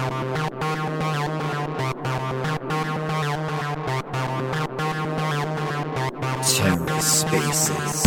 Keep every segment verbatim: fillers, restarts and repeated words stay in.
TerraSpaces.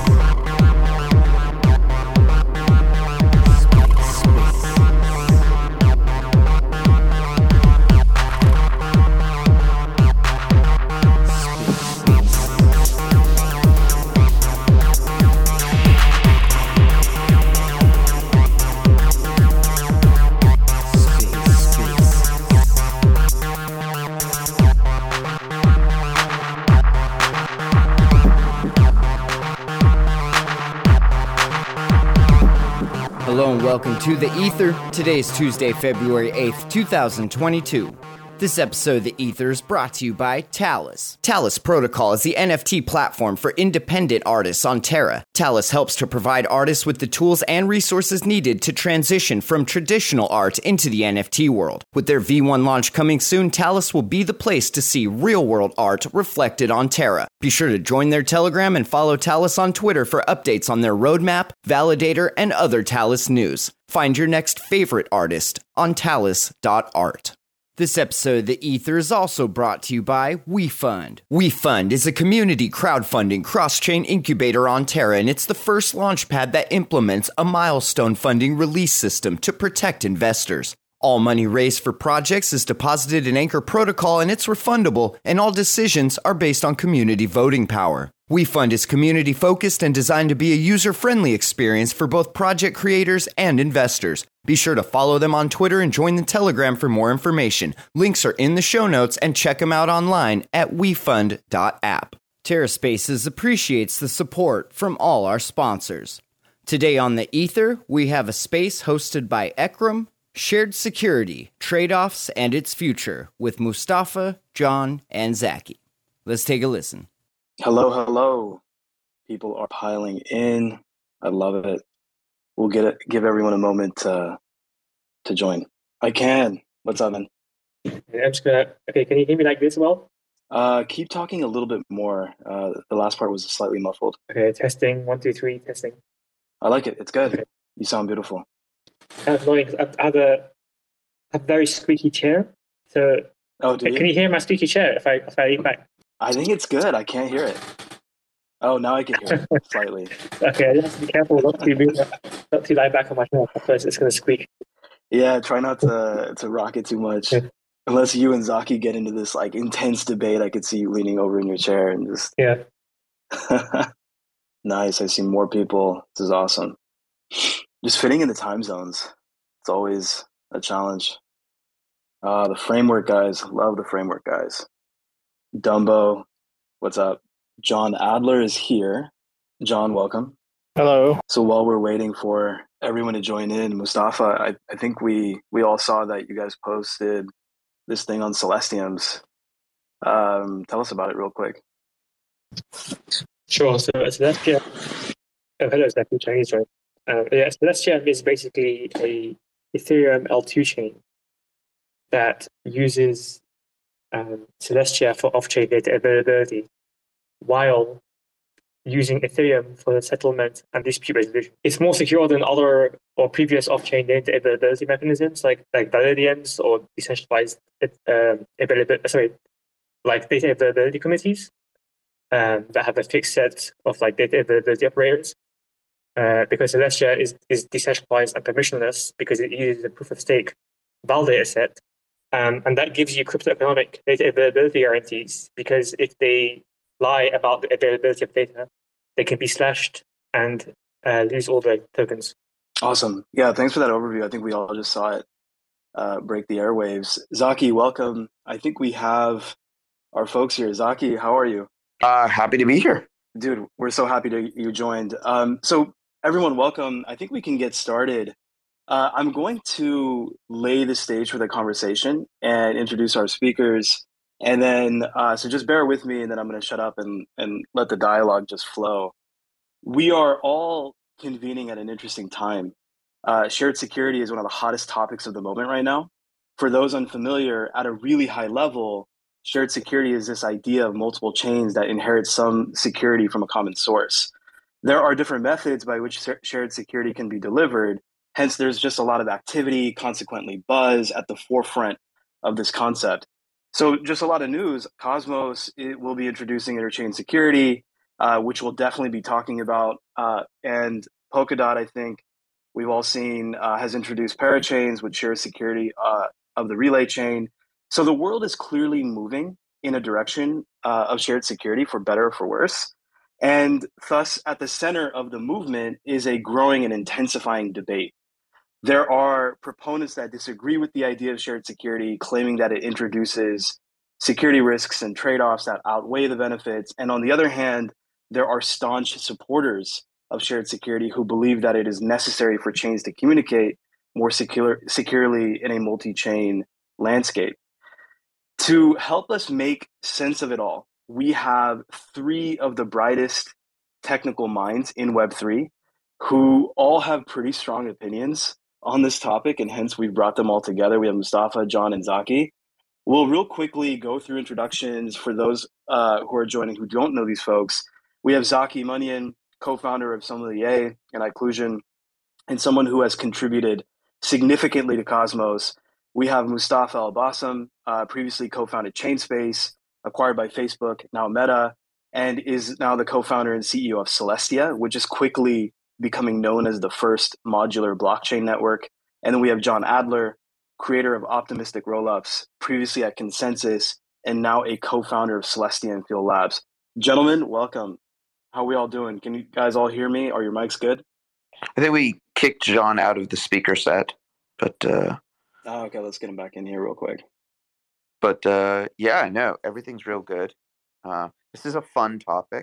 Hello and welcome to The Ether. Today is Tuesday, February eighth, two thousand twenty-two. This episode of The Ether is brought to you by Talis. Talis Protocol is the N F T platform for independent artists on Terra. Talis helps to provide artists with the tools and resources needed to transition from traditional art into the N F T world. With their V one launch coming soon, Talis will be the place to see real-world art reflected on Terra. Be sure to join their Telegram and follow Talis on Twitter for updates on their roadmap, validator, and other Talis news. Find your next favorite artist on talis dot art. This episode of The Ether is also brought to you by WeFund. WeFund is a community crowdfunding cross-chain incubator on Terra, and it's the first launchpad that implements a milestone funding release system to protect investors. All money raised for projects is deposited in Anchor Protocol, and it's refundable, and all decisions are based on community voting power. WeFund is community-focused and designed to be a user-friendly experience for both project creators and investors. Be sure to follow them on Twitter and join the Telegram for more information. Links are in the show notes, and check them out online at wefund dot app. TerraSpaces appreciates the support from all our sponsors. Today on The Ether, we have a space hosted by Ekram, Shared Security, Trade-Offs, and Its Future, with Mustafa, John, and Zaki. Let's take a listen. Hello, hello. People are piling in. I love it. We'll get it, give everyone a moment to, to join. I can. What's up, man? I'm just gonna, okay, can you hear me like this well? Uh, keep talking a little bit more. Uh, the last part was slightly muffled. Okay, testing, one, two, three, testing. I like it. It's good. Okay. You sound beautiful. Kind of annoying because I have a, I have a very squeaky chair. So, Oh, do can you? you hear my squeaky chair if I if I lean back? I think it's good. I can't hear it. Oh, now I can hear it slightly. Okay, I just have to be careful not to move, not to lie back on my chair, otherwise it's going to squeak. Yeah, try not to to rock it too much. Yeah. Unless you and Zaki get into this like intense debate, I could see you leaning over in your chair and just Yeah. Nice. I see more people. This is awesome. Just fitting in the time zones. It's always a challenge. Uh, the framework guys. Love the framework guys. Dumbo, what's up? John Adler is here. John, welcome. Hello. So while we're waiting for everyone to join in, Mustafa, I, I think we, we all saw that you guys posted this thing on Celestiums. Um, tell us about it real quick. Sure. So Celestia, oh, hello, Zaki, Chinese, right? Um, yeah, Celestia is basically a Ethereum L two chain that uses um, Celestia for off-chain data availability, while using Ethereum for settlement and dispute resolution. It's more secure than other or previous off-chain data availability mechanisms like like Validiums or decentralized um, availability. Sorry, like data availability committees um, that have a fixed set of like data availability operators. Uh, because Celestia is is decentralized and permissionless because it uses a proof of stake validator set, um, and that gives you crypto-economic data availability guarantees. Because if they lie about the availability of data, they can be slashed and uh, lose all the tokens. Awesome. Yeah, thanks for that overview. I think we all just saw it uh, break the airwaves. Zaki, welcome. I think we have our folks here. Zaki, how are you? Uh, happy to be here. Dude, we're so happy to you joined. Um, so everyone, welcome. I think we can get started. Uh, I'm going to lay the stage for the conversation and introduce our speakers. And then, uh, so just bear with me, and then I'm going to shut up and, and let the dialogue just flow. We are all convening at an interesting time. Uh, shared security is one of the hottest topics of the moment right now. For those unfamiliar, at a really high level, shared security is this idea of multiple chains that inherit some security from a common source. There are different methods by which shared security can be delivered. Hence, there's just a lot of activity, consequently buzz at the forefront of this concept. So just a lot of news. Cosmos it will be introducing interchain security, uh, which we'll definitely be talking about. Uh, and Polkadot, I think we've all seen, uh, has introduced parachains, which share security uh, of the relay chain. So the world is clearly moving in a direction uh, of shared security, for better or for worse. And thus, at the center of the movement is a growing and intensifying debate. There are proponents that disagree with the idea of shared security, claiming that it introduces security risks and trade-offs that outweigh the benefits. And on the other hand, there are staunch supporters of shared security who believe that it is necessary for chains to communicate more secure, securely in a multi-chain landscape. To help us make sense of it all, we have three of the brightest technical minds in Web three who all have pretty strong opinions on this topic, and hence we've brought them all together. We have Mustafa, John, and Zaki. We'll real quickly go through introductions for those uh, who are joining who don't know these folks. We have Zaki Munyan, co-founder of Sommelier and Iclusion, and someone who has contributed significantly to Cosmos. We have Mustafa Al-Bassam, uh, previously co-founded Chainspace, acquired by Facebook, now Meta, and is now the co-founder and C E O of Celestia, which is quickly becoming known as the first modular blockchain network. And then we have John Adler, creator of Optimistic Rollups, previously at Consensus, and now a co-founder of Celestia and Field Labs. Gentlemen, welcome. How are we all doing? Can you guys all hear me? Are your mics good? I think we kicked John out of the speaker set, but uh, oh, okay, let's get him back in here real quick. But uh, yeah, no, everything's real good. Uh, this is a fun topic.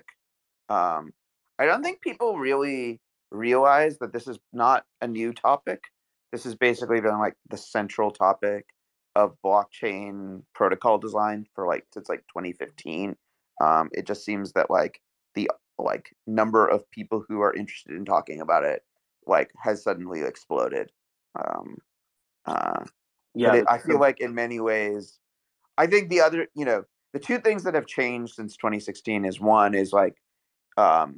Um, I don't think people really realize that this is not a new topic. This has basically been like the central topic of blockchain protocol design for like since like twenty fifteen. Um, it just seems that like the like number of people who are interested in talking about it like has suddenly exploded. Um, uh, yeah, it, I feel like in many ways, I think the other, you know, the two things that have changed since twenty sixteen is one is like, um,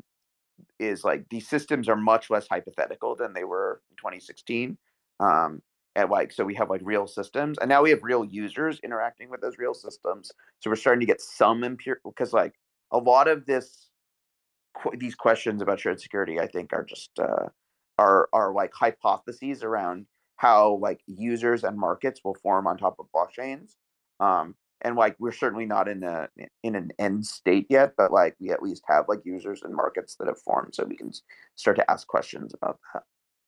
is like these systems are much less hypothetical than they were in twenty sixteen. Um, and like, so we have like real systems, and now we have real users interacting with those real systems. So we're starting to get some empirical, because like a lot of this, qu- these questions about shared security, I think are just, uh, are, are like hypotheses around how like users and markets will form on top of blockchains. Um, and like we're certainly not in a in an end state yet, but like we at least have like users and markets that have formed, so we can start to ask questions about that.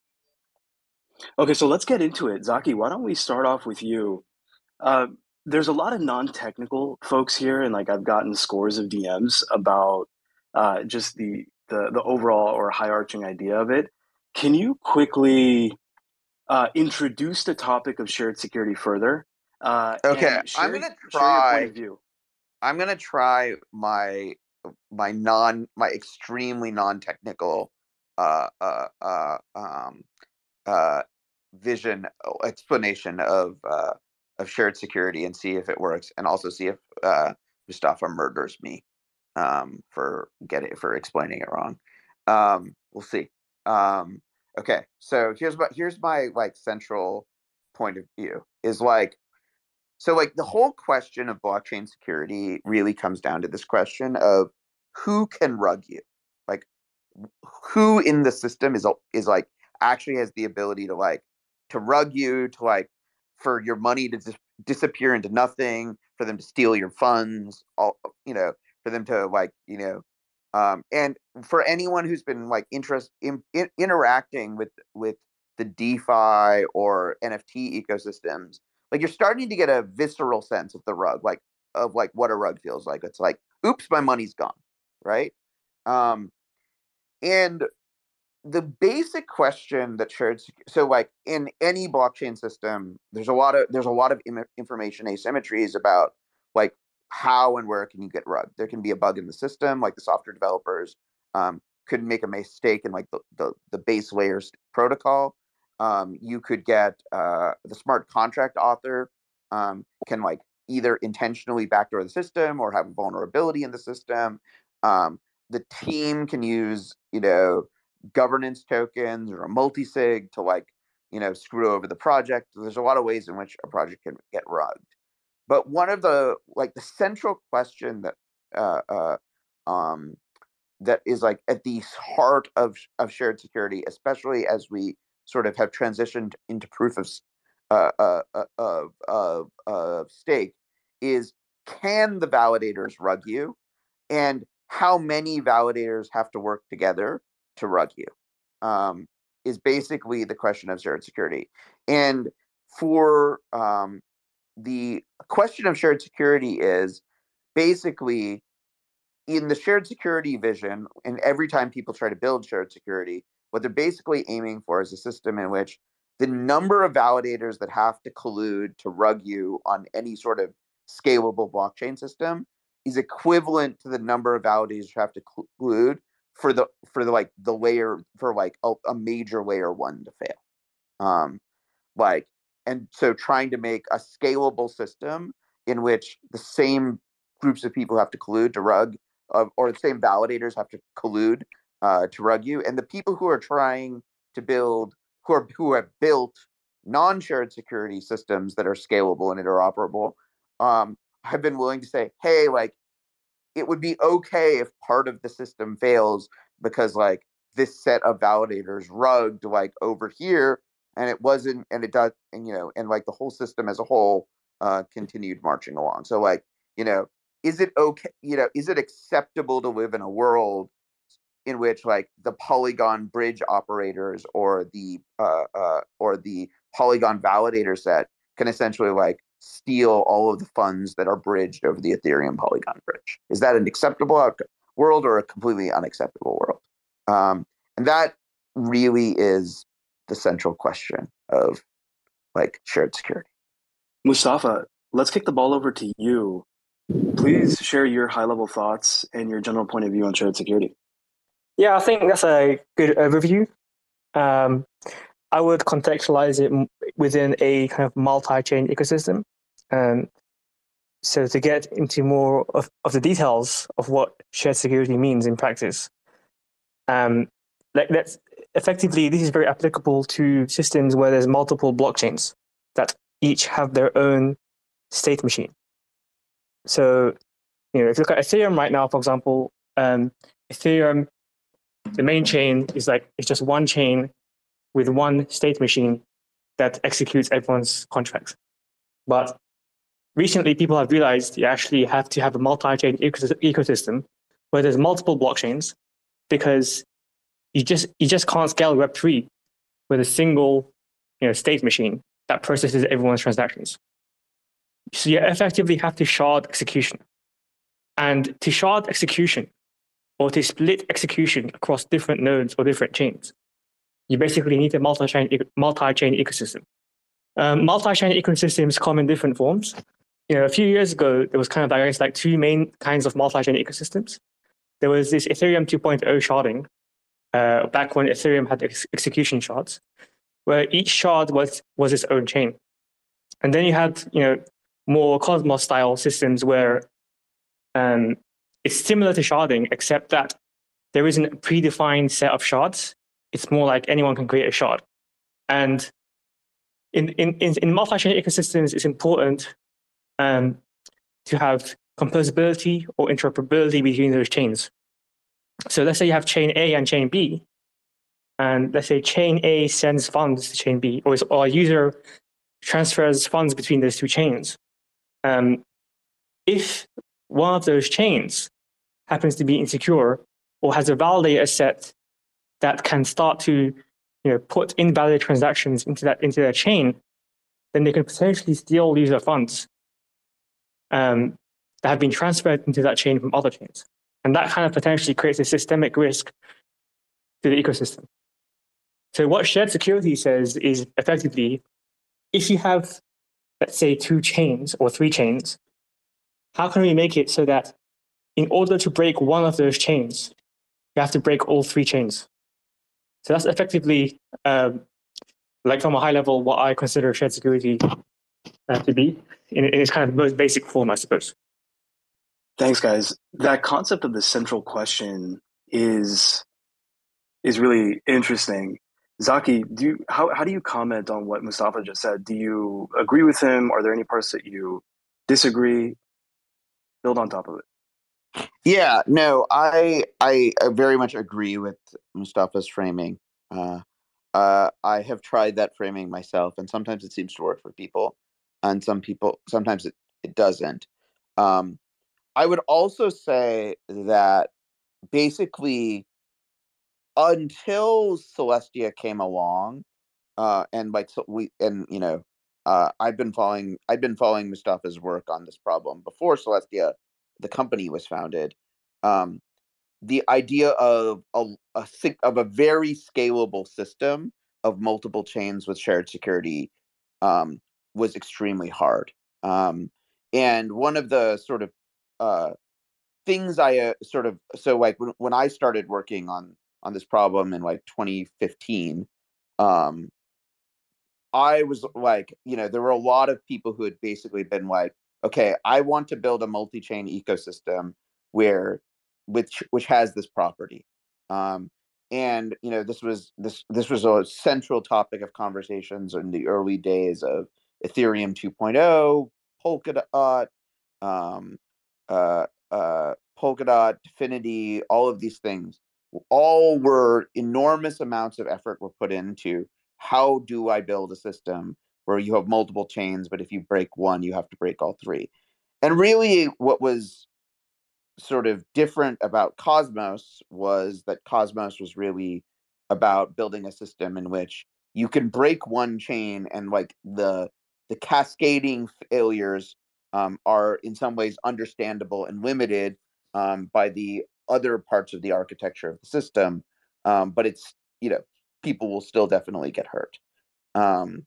Okay, so let's get into it. Zaki, why don't we start off with you? Uh, there's a lot of non-technical folks here, and like I've gotten scores of D Ms about uh, just the, the the overall or high-arching idea of it. Can you quickly uh, introduce the topic of shared security further? Uh, okay, share, I'm gonna try. Share your point of view. I'm gonna try my my non my extremely non-technical uh, uh, uh, um, uh, vision explanation of uh, of shared security and see if it works, and also see if uh, Mustafa murders me um, for getting for explaining it wrong. Um, we'll see. Um, okay, so here's what here's my like central point of view is like. So, like, the whole question of blockchain security really comes down to this question of who can rug you, like, who in the system is is like actually has the ability to like to rug you, to like for your money to dis- disappear into nothing, for them to steal your funds, all you know, for them to like you know, um, and for anyone who's been like interest in, in interacting with with the DeFi or N F T ecosystems. Like you're starting to get a visceral sense of the rug, like of like what a rug feels like. It's like, oops, my money's gone, right? Um, and the basic question that shared, so like in any blockchain system, there's a lot of there's a lot of Im- information asymmetries about like how and where can you get rugged. There can be a bug in the system, like the software developers um, could make a mistake in like the the, the base layers protocol. Um, you could get uh, the smart contract author um, can like either intentionally backdoor the system or have a vulnerability in the system. Um, the team can use, you know, governance tokens or a multi-sig to like you know, screw over the project. There's a lot of ways in which a project can get rugged. But one of the like the central question that uh, uh, um, that is like at the heart of of shared security, especially as we sort of have transitioned into proof of uh, uh, uh, of, of of stake, is can the validators rug you, and how many validators have to work together to rug you, um, is basically the question of shared security. And for um, the question of shared security is basically in the shared security vision, and every time people try to build shared security, what they're basically aiming for is a system in which the number of validators that have to collude to rug you on any sort of scalable blockchain system is equivalent to the number of validators you have to collude for the for the like the layer for like a, a major layer one to fail. Um, like, and so trying to make a scalable system in which the same groups of people have to collude to rug, uh, or the same validators have to collude uh, to rug you, and the people who are trying to build, who are who have built non-shared security systems that are scalable and interoperable, um, have been willing to say, hey, like, it would be okay if part of the system fails because like this set of validators rugged like over here, and it wasn't, and it does, and you know, and like the whole system as a whole uh, continued marching along. So like, you know, is it okay? You know, is it acceptable to live in a world in which like the Polygon bridge operators or the uh, uh, or the Polygon validator set can essentially like steal all of the funds that are bridged over the Ethereum Polygon bridge? Is that an acceptable world or a completely unacceptable world? Um, and that really is the central question of like shared security. Mustafa, let's kick the ball over to you. Please share your high-level thoughts and your general point of view on shared security. Yeah, I think that's a good overview. Um, I would contextualize it within a kind of multi-chain ecosystem. Um, so to get into more of, of the details of what shared security means in practice, um, like that's effectively, this is very applicable to systems where there's multiple blockchains that each have their own state machine. So, you know, if you look at Ethereum right now, for example, um, Ethereum, the main chain is like, it's just one chain with one state machine that executes everyone's contracts. But recently, people have realized you actually have to have a multi-chain ecosystem where there's multiple blockchains, because you just you just can't scale Web three with a single, you know, state machine that processes everyone's transactions. So you effectively have to shard execution. And to shard execution, or to split execution across different nodes or different chains, you basically need a multi-chain multi-chain ecosystem. Um, multi-chain ecosystems come in different forms. You know, a few years ago, there was kind of, I guess, like two main kinds of multi-chain ecosystems. There was this Ethereum two point oh sharding, uh, back when Ethereum had ex- execution shards, where each shard was was its own chain. And then you had, you know, more Cosmos-style systems where um, it's similar to sharding, except that there isn't a predefined set of shards. It's more like anyone can create a shard. And in in in, in multi-chain ecosystems, it's important um, to have composability or interoperability between those chains. So let's say you have chain A and chain B, and let's say chain A sends funds to chain B, or, or a user transfers funds between those two chains. Um, if one of those chains happens to be insecure or has a validator set that can start to, you know, put invalid transactions into that into their chain, then they can potentially steal user funds um, that have been transferred into that chain from other chains. And that kind of potentially creates a systemic risk to the ecosystem. So what shared security says is effectively, if you have, let's say, two chains or three chains, how can we make it so that in order to break one of those chains, you have to break all three chains? So that's effectively, um, like from a high level, what I consider shared security uh, to be in, in its kind of most basic form, I suppose. Thanks, guys. That concept of the central question is is really interesting. Zaki, do you, how how do you comment on what Mustafa just said? Do you agree with him? Are there any parts that you disagree? Build on top of it. Yeah, no, I I very much agree with Mustafa's framing. Uh, uh, I have tried that framing myself, and sometimes it seems to work for people, and some people sometimes it, it doesn't. Um, I would also say that basically until Celestia came along, uh, and like so we and you know, uh, I've been following I've been following Mustafa's work on this problem before Celestia, the company, was founded. Um, the idea of a, a of a very scalable system of multiple chains with shared security um, was extremely hard. Um, and one of the sort of uh, things I uh, sort of so like when, when I started working on on this problem in like twenty fifteen, um, I was like, you know, there were a lot of people who had basically been like, okay, I want to build a multi-chain ecosystem where which which has this property. Um, and you know, this was this this was a central topic of conversations in the early days of Ethereum 2.0, Polkadot, um, uh, uh, Polkadot, Dfinity, all of these things. All were enormous amounts of effort were put into how do I build a system where you have multiple chains, but if you break one, you have to break all three. And really, what was sort of different about Cosmos was that Cosmos was really about building a system in which you can break one chain and like the the cascading failures um, are in some ways understandable and limited um, by the other parts of the architecture of the system, um, but it's you know people will still definitely get hurt. Um,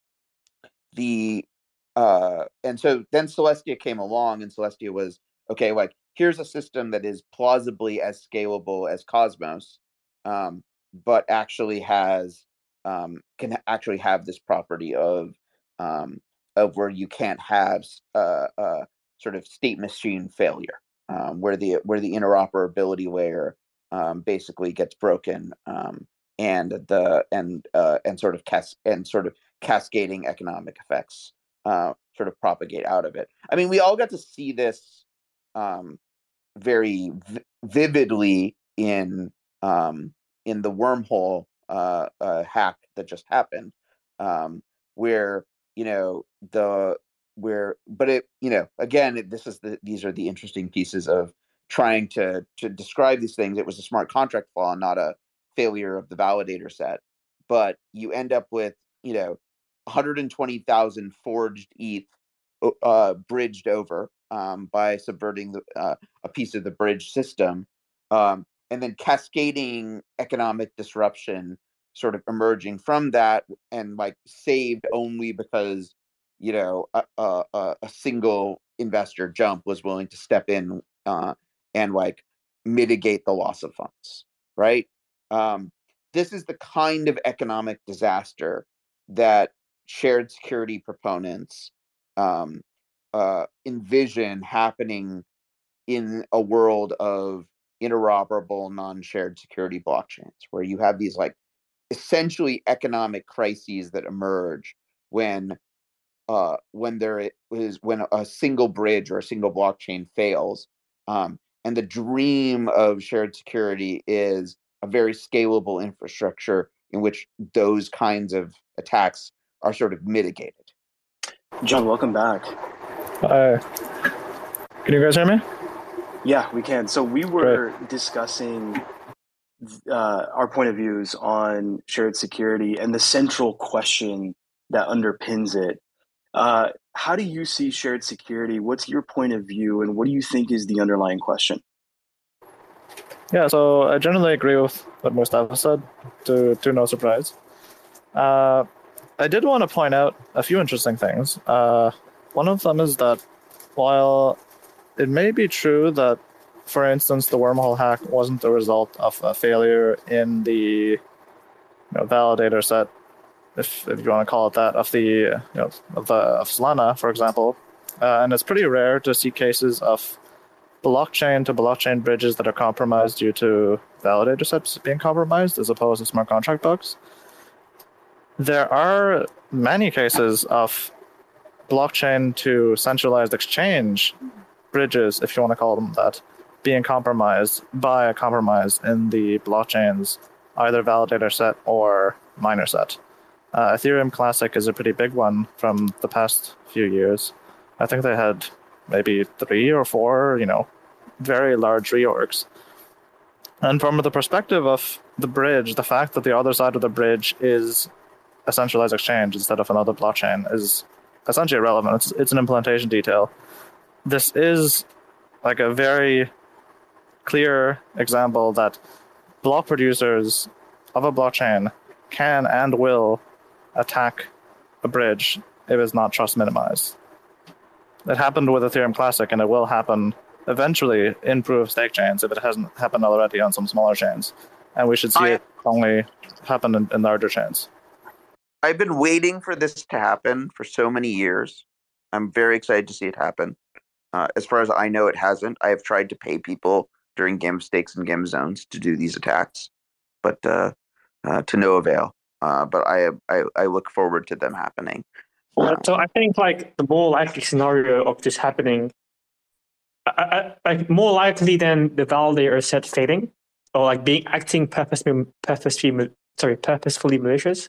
the uh, and so then Celestia came along, and Celestia was okay. Like here's a system that is plausibly as scalable as Cosmos, um, but actually has um, can actually have this property of um, of where you can't have uh, uh, sort of state machine failure, um, where the where the interoperability layer um, basically gets broken, um, and the and uh, and sort of cas- and sort of cascading economic effects uh, sort of propagate out of it. I mean, we all got to see this um, very v- vividly in um, in the wormhole uh, uh, hack that just happened, um, where you know the where, but it you know again it, this is the these are the interesting pieces of trying to to describe these things. It was a smart contract flaw, not a failure of the validator set, but you end up with you know one hundred twenty thousand forged E T H uh, bridged over um, by subverting the, uh, a piece of the bridge system, um, and then cascading economic disruption sort of emerging from that, and like saved only because you know a, a, a single investor jump was willing to step in uh, and like mitigate the loss of funds, right? Um, this is the kind of economic disaster that shared security proponents um, uh, envision happening in a world of interoperable, non-shared security blockchains, where you have these like essentially economic crises that emerge when uh, when there is when a single bridge or a single blockchain fails, um, and the dream of shared security is a very scalable infrastructure in which those kinds of attacks are sort of mitigated. John, welcome back. Uh, can you guys hear me? Yeah, we can. So we were Great. discussing uh, our point of views on shared security and the central question that underpins it. Uh, how do you see shared security? What's your point of view, and what do you think is the underlying question? Yeah, so I generally agree with what Mustafa said, to, to no surprise. Uh, I did want to point out a few interesting things. Uh, one of them is that while it may be true that, for instance, the wormhole hack wasn't the result of a failure in the you know, validator set, if, if you want to call it that, of the you know of, the, of Solana, for example, uh, and it's pretty rare to see cases of blockchain to blockchain bridges that are compromised due to validator sets being compromised, as opposed to smart contract bugs. there are many cases of blockchain to centralized exchange bridges, if you want to call them that, being compromised by a compromise in the blockchain's either validator set or miner set. Uh, Ethereum Classic is a pretty big one from the past few years. I think they had maybe three or four, you know, very large reorgs. And from the perspective of the bridge, the fact that the other side of the bridge is a centralized exchange instead of another blockchain is essentially irrelevant. It's, it's an implementation detail. This is like a very clear example that block producers of a blockchain can and will attack a bridge if it's not trust minimized. It happened with Ethereum Classic, and it will happen eventually in proof of stake chains if it hasn't happened already on some smaller chains. And we should see I, it only happen in, in larger chains. I've been waiting for this to happen for so many years. I'm very excited to see it happen. Uh, as far as I know, it hasn't. I have tried to pay people during game stakes and game zones to do these attacks, but uh, uh, to no avail. Uh, but I, I I look forward to them happening. Uh, so I think like the more likely scenario of this happening, I, I, like more likely than the validator set failing or like being acting purposefully, purposefully sorry purposefully malicious.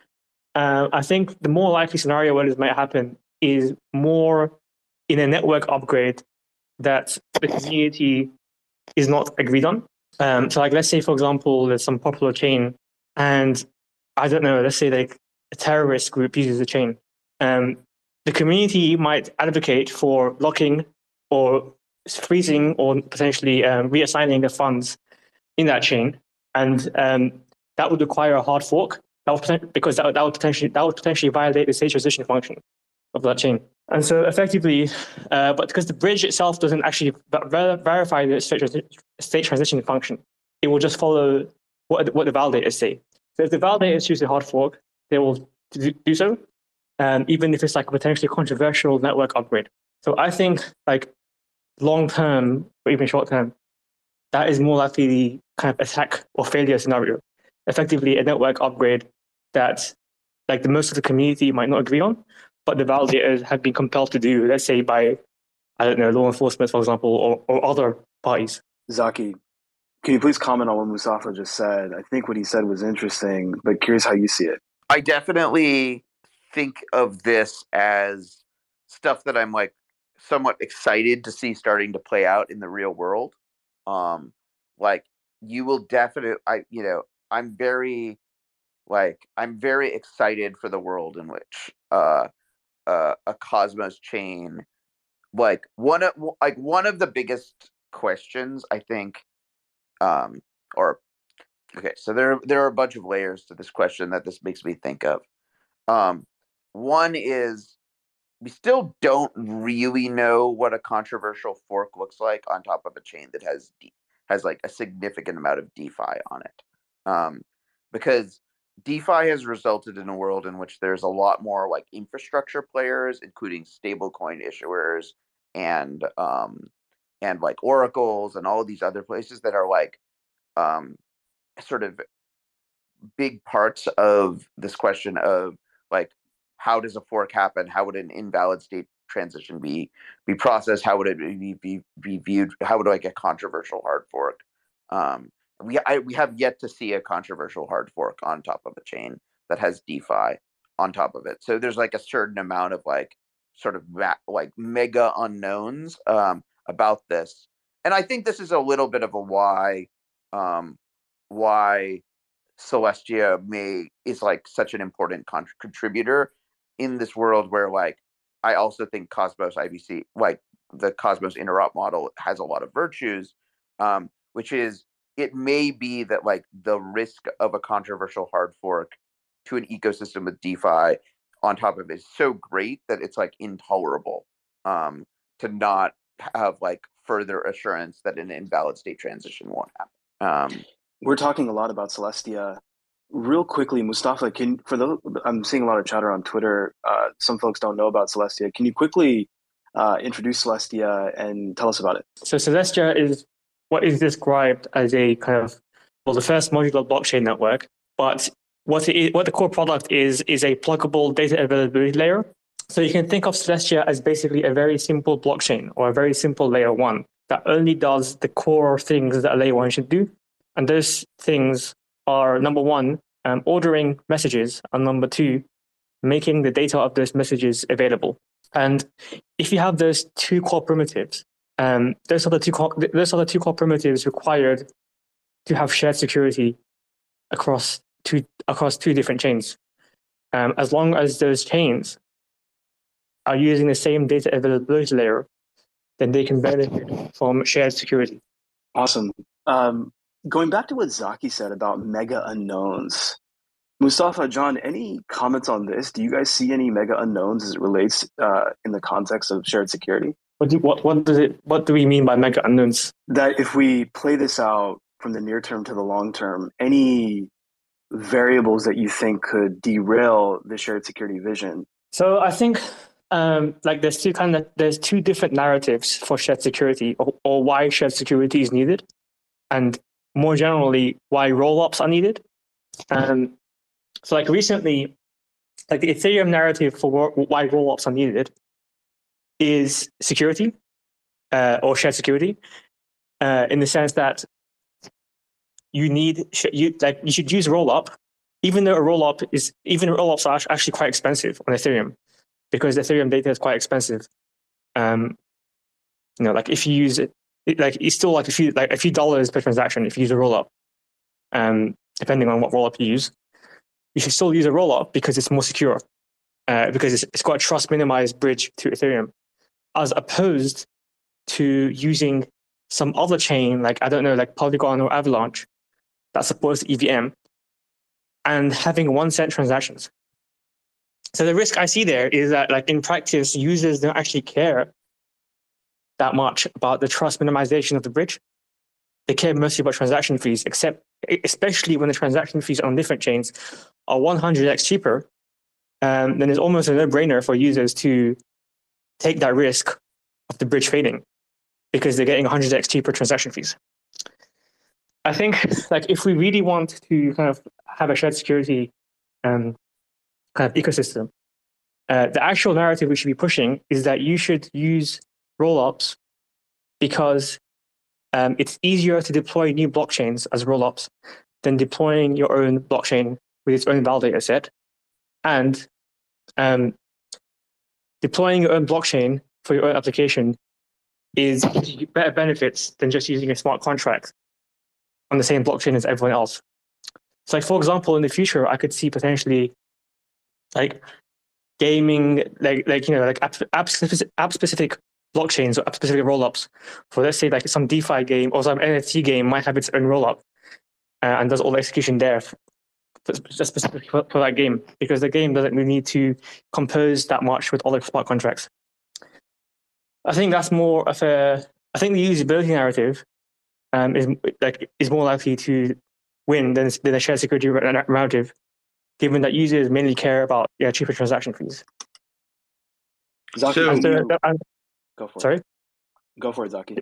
Uh, I think the more likely scenario where this might happen is more in a network upgrade that the community is not agreed on. Um, so like, let's say, for example, there's some popular chain and I don't know, let's say like a terrorist group uses the chain. Um, the community might advocate for locking or freezing or potentially um, reassigning the funds in that chain. And um, that would require a hard fork that would, because that would, that would potentially that would potentially violate the state transition function of that chain. And so effectively, uh, but because the bridge itself doesn't actually ver- verify the state, transi- state transition function, it will just follow what, what the validators say. So if the validators choose a hard fork, they will do so, um, even if it's like a potentially controversial network upgrade. So I think like long term or even short term, that is more likely the kind of attack or failure scenario. Effectively, a network upgrade that like the most of the community might not agree on, but the validators have been compelled to do, let's say by, I don't know, law enforcement, for example, or, or other parties. Zaki, can you please comment on what Mustafa just said? I think what he said was interesting, but curious how you see it. I definitely think of this as stuff that I'm like somewhat excited to see starting to play out in the real world. Um, like you will definitely, I, you know, I'm very, like, I'm very excited for the world in which uh, uh, a Cosmos chain, like one of, like one of the biggest questions, I think, um, or okay, so there there are a bunch of layers to this question that this makes me think of. Um, one is we still don't really know what a controversial fork looks like on top of a chain that has de- has like a significant amount of DeFi on it, um, because DeFi has resulted in a world in which there's a lot more like infrastructure players, including stablecoin issuers and um, and like oracles and all of these other places that are like um, sort of big parts of this question of like how does a fork happen? How would an invalid state transition be be processed? How would it be be, be viewed? How would I get controversial hard fork? Um, we I, we have yet to see a controversial hard fork on top of a chain that has DeFi on top of it. So there's like a certain amount of like sort of ma- like mega unknowns um, about this, and I think this is a little bit of a why um, why Celestia may is like such an important con- contributor in this world where like I also think Cosmos I B C, like the Cosmos interop model, has a lot of virtues, um, which is it may be that like the risk of a controversial hard fork to an ecosystem with DeFi on top of it is so great that it's like intolerable um, to not have like further assurance that an invalid state transition won't happen. Um, We're talking a lot about Celestia. Real quickly, Mustafa, can for the I'm seeing a lot of chatter on Twitter. Uh, some folks don't know about Celestia. Can you quickly uh, introduce Celestia and tell us about it? So Celestia is what is described as a kind of, well, the first modular blockchain network, but what it is, what the core product is is a pluggable data availability layer. So you can think of Celestia as basically a very simple blockchain or a very simple layer one that only does the core things that a layer one should do. And those things are, number one, um, ordering messages, and number two, making the data of those messages available. And if you have those two core primitives, um, those are the two core, those are the two core primitives required to have shared security across two across two different chains. Um, as long as those chains are using the same data availability layer, then they can benefit from shared security. Awesome. Um, going back to what Zaki said about mega unknowns, Mustafa, John, any comments on this? Do you guys see any mega unknowns as it relates uh, in the context of shared security? What do, what, what does it? What do we mean by mega unknowns? That if we play this out from the near term to the long term, any variables that you think could derail the shared security vision? So I think um, like there's two kind of there's two different narratives for shared security, or, or why shared security is needed, and more generally why rollups are needed. Um, so like recently, like the Ethereum narrative for why rollups are needed is security uh, or shared security, uh, in the sense that you need you like you should use rollup, even though a rollup is even rollups are actually quite expensive on Ethereum, because Ethereum data is quite expensive. Um, you know, like if you use it, it, like it's still like a few like a few dollars per transaction if you use a rollup. Um, depending on what rollup you use, you should still use a rollup because it's more secure, uh, because it's, it's got a trust minimized bridge to Ethereum, as opposed to using some other chain like I don't know, like Polygon or Avalanche that supports E V M and having one cent transactions. So the risk I see there is that, like in practice, users don't actually care that much about the trust minimization of the bridge. They care mostly about transaction fees, except especially when the transaction fees on different chains are one hundred x cheaper. Um, then it's almost a no-brainer for users to take that risk of the bridge fading because they're getting one hundred x cheaper transaction fees. I think, like, if we really want to kind of have a shared security um, kind of ecosystem, uh, the actual narrative we should be pushing is that you should use rollups because um, it's easier to deploy new blockchains as rollups than deploying your own blockchain with its own validator set. And um, deploying your own blockchain for your own application is better benefits than just using a smart contract on the same blockchain as everyone else. So, like, for example, in the future, I could see potentially like gaming, like like you know, like app app specific, app specific blockchains or app specific rollups for, let's say, like some DeFi game or some N F T game might have its own rollup uh, and does all the execution there for, just specifically for, for that game, because the game doesn't really need to compose that much with other smart contracts. I think that's more of a. I think the usability narrative um, is like is more likely to win than, than a shared security narrative, given that users mainly care about yeah, cheaper transaction fees. Zaki, So- can So, you- I'm go for sorry. it. Go for it, Zaki.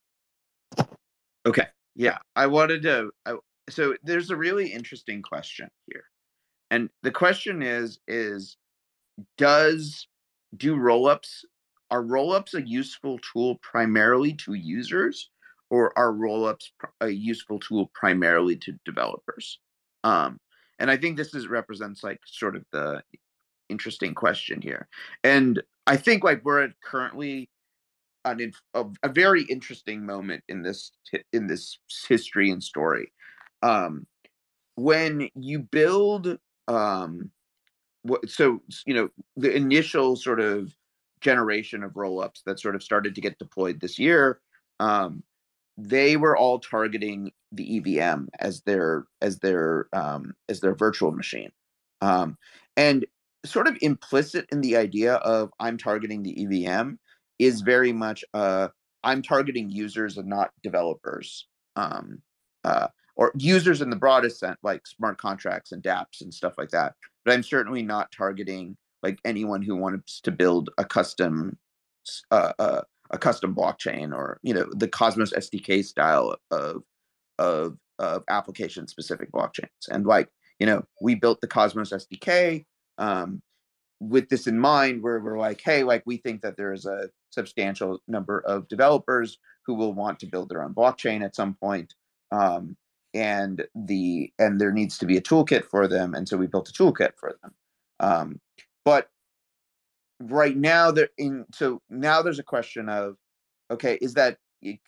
Okay. Yeah, I wanted to. I, so there's a really interesting question here, and the question is: is does do rollups are rollups a useful tool primarily to users, or are rollups pr- a useful tool primarily to developers? Um, and I think this is represents like sort of the interesting question here, and I think like we're at currently an in, a, a very interesting moment in this in this history and story. Um, when you build, um, what, so you know the initial sort of generation of rollups that sort of started to get deployed this year, um, they were all targeting the E V M as their as their um, as their virtual machine, um, and sort of implicit in the idea of I'm targeting the E V M is very much uh, I'm targeting users and not developers, um, uh, or users in the broadest sense, like smart contracts and dApps and stuff like that. But I'm certainly not targeting like anyone who wants to build a custom uh, uh, a custom blockchain or you know the Cosmos S D K style of of of application specific blockchains. And like you know, we built the Cosmos S D K um, with this in mind, where we're like, hey, like we think that there is a substantial number of developers who will want to build their own blockchain at some point. Um, and the and there needs to be a toolkit for them, and so we built a toolkit for them. Um, but right now, there in so now there's a question of, okay, is that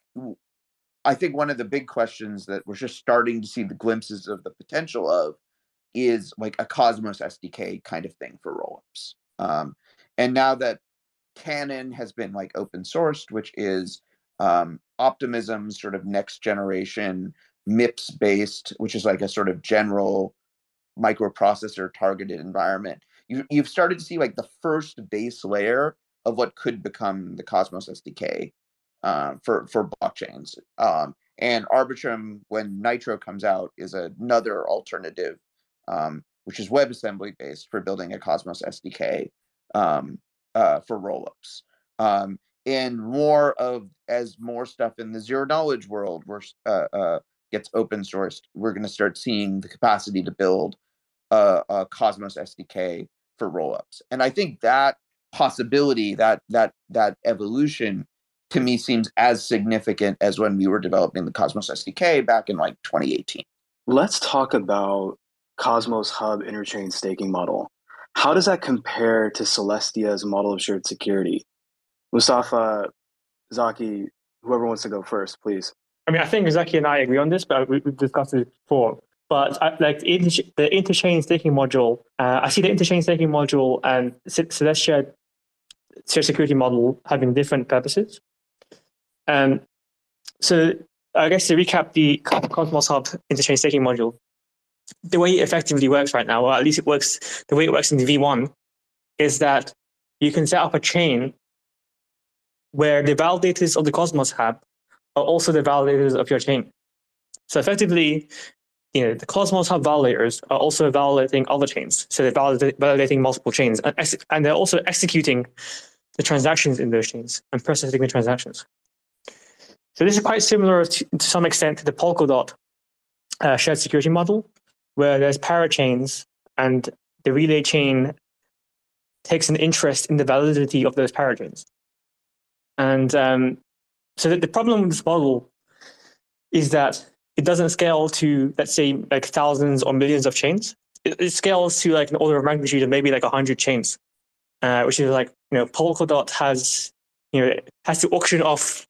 I think one of the big questions that we're just starting to see the glimpses of the potential of is like a Cosmos S D K kind of thing for rollups. Um, and now that Cannon has been like open sourced, which is um, Optimism's sort of next generation M I P S based, which is like a sort of general microprocessor targeted environment. You, you've started to see like the first base layer of what could become the Cosmos S D K um, for for blockchains. Um, and Arbitrum, when Nitro comes out, is another alternative, um, which is WebAssembly based for building a Cosmos S D K um, uh, for rollups. Um, and more of as more stuff in the zero knowledge world where uh, uh, gets open sourced, we're going to start seeing the capacity to build a, a Cosmos S D K for rollups. And I think that possibility, that that that evolution, to me seems as significant as when we were developing the Cosmos S D K back in like twenty eighteen. Let's talk about Cosmos Hub interchain staking model. How does that compare to Celestia's model of shared security? Mustafa, Zaki, whoever wants to go first, please. I mean, I think Zaki and I agree on this, but we, we've discussed it before. But I, like the, inter- the interchain staking module, uh, I see the interchain staking module and Celestia shared security model having different purposes. Um, so I guess to recap the Cosmos Hub interchain staking module, the way it effectively works right now, or at least it works the way it works in the V one, is that you can set up a chain where the validators of the Cosmos Hub are also the validators of your chain. So effectively, you know, the Cosmos Hub validators are also validating other chains. So they're validate, validating multiple chains, and, ex- and they're also executing the transactions in those chains and processing the transactions. So this is quite similar to, to some extent to the Polkadot uh, shared security model, where there's parachains and the relay chain takes an interest in the validity of those parachains. And um, so the problem with this model is that it doesn't scale to, let's say, like thousands or millions of chains. It, it scales to like an order of magnitude of maybe like one hundred chains, uh, which is like, you know, Polkadot has, you know, has to auction off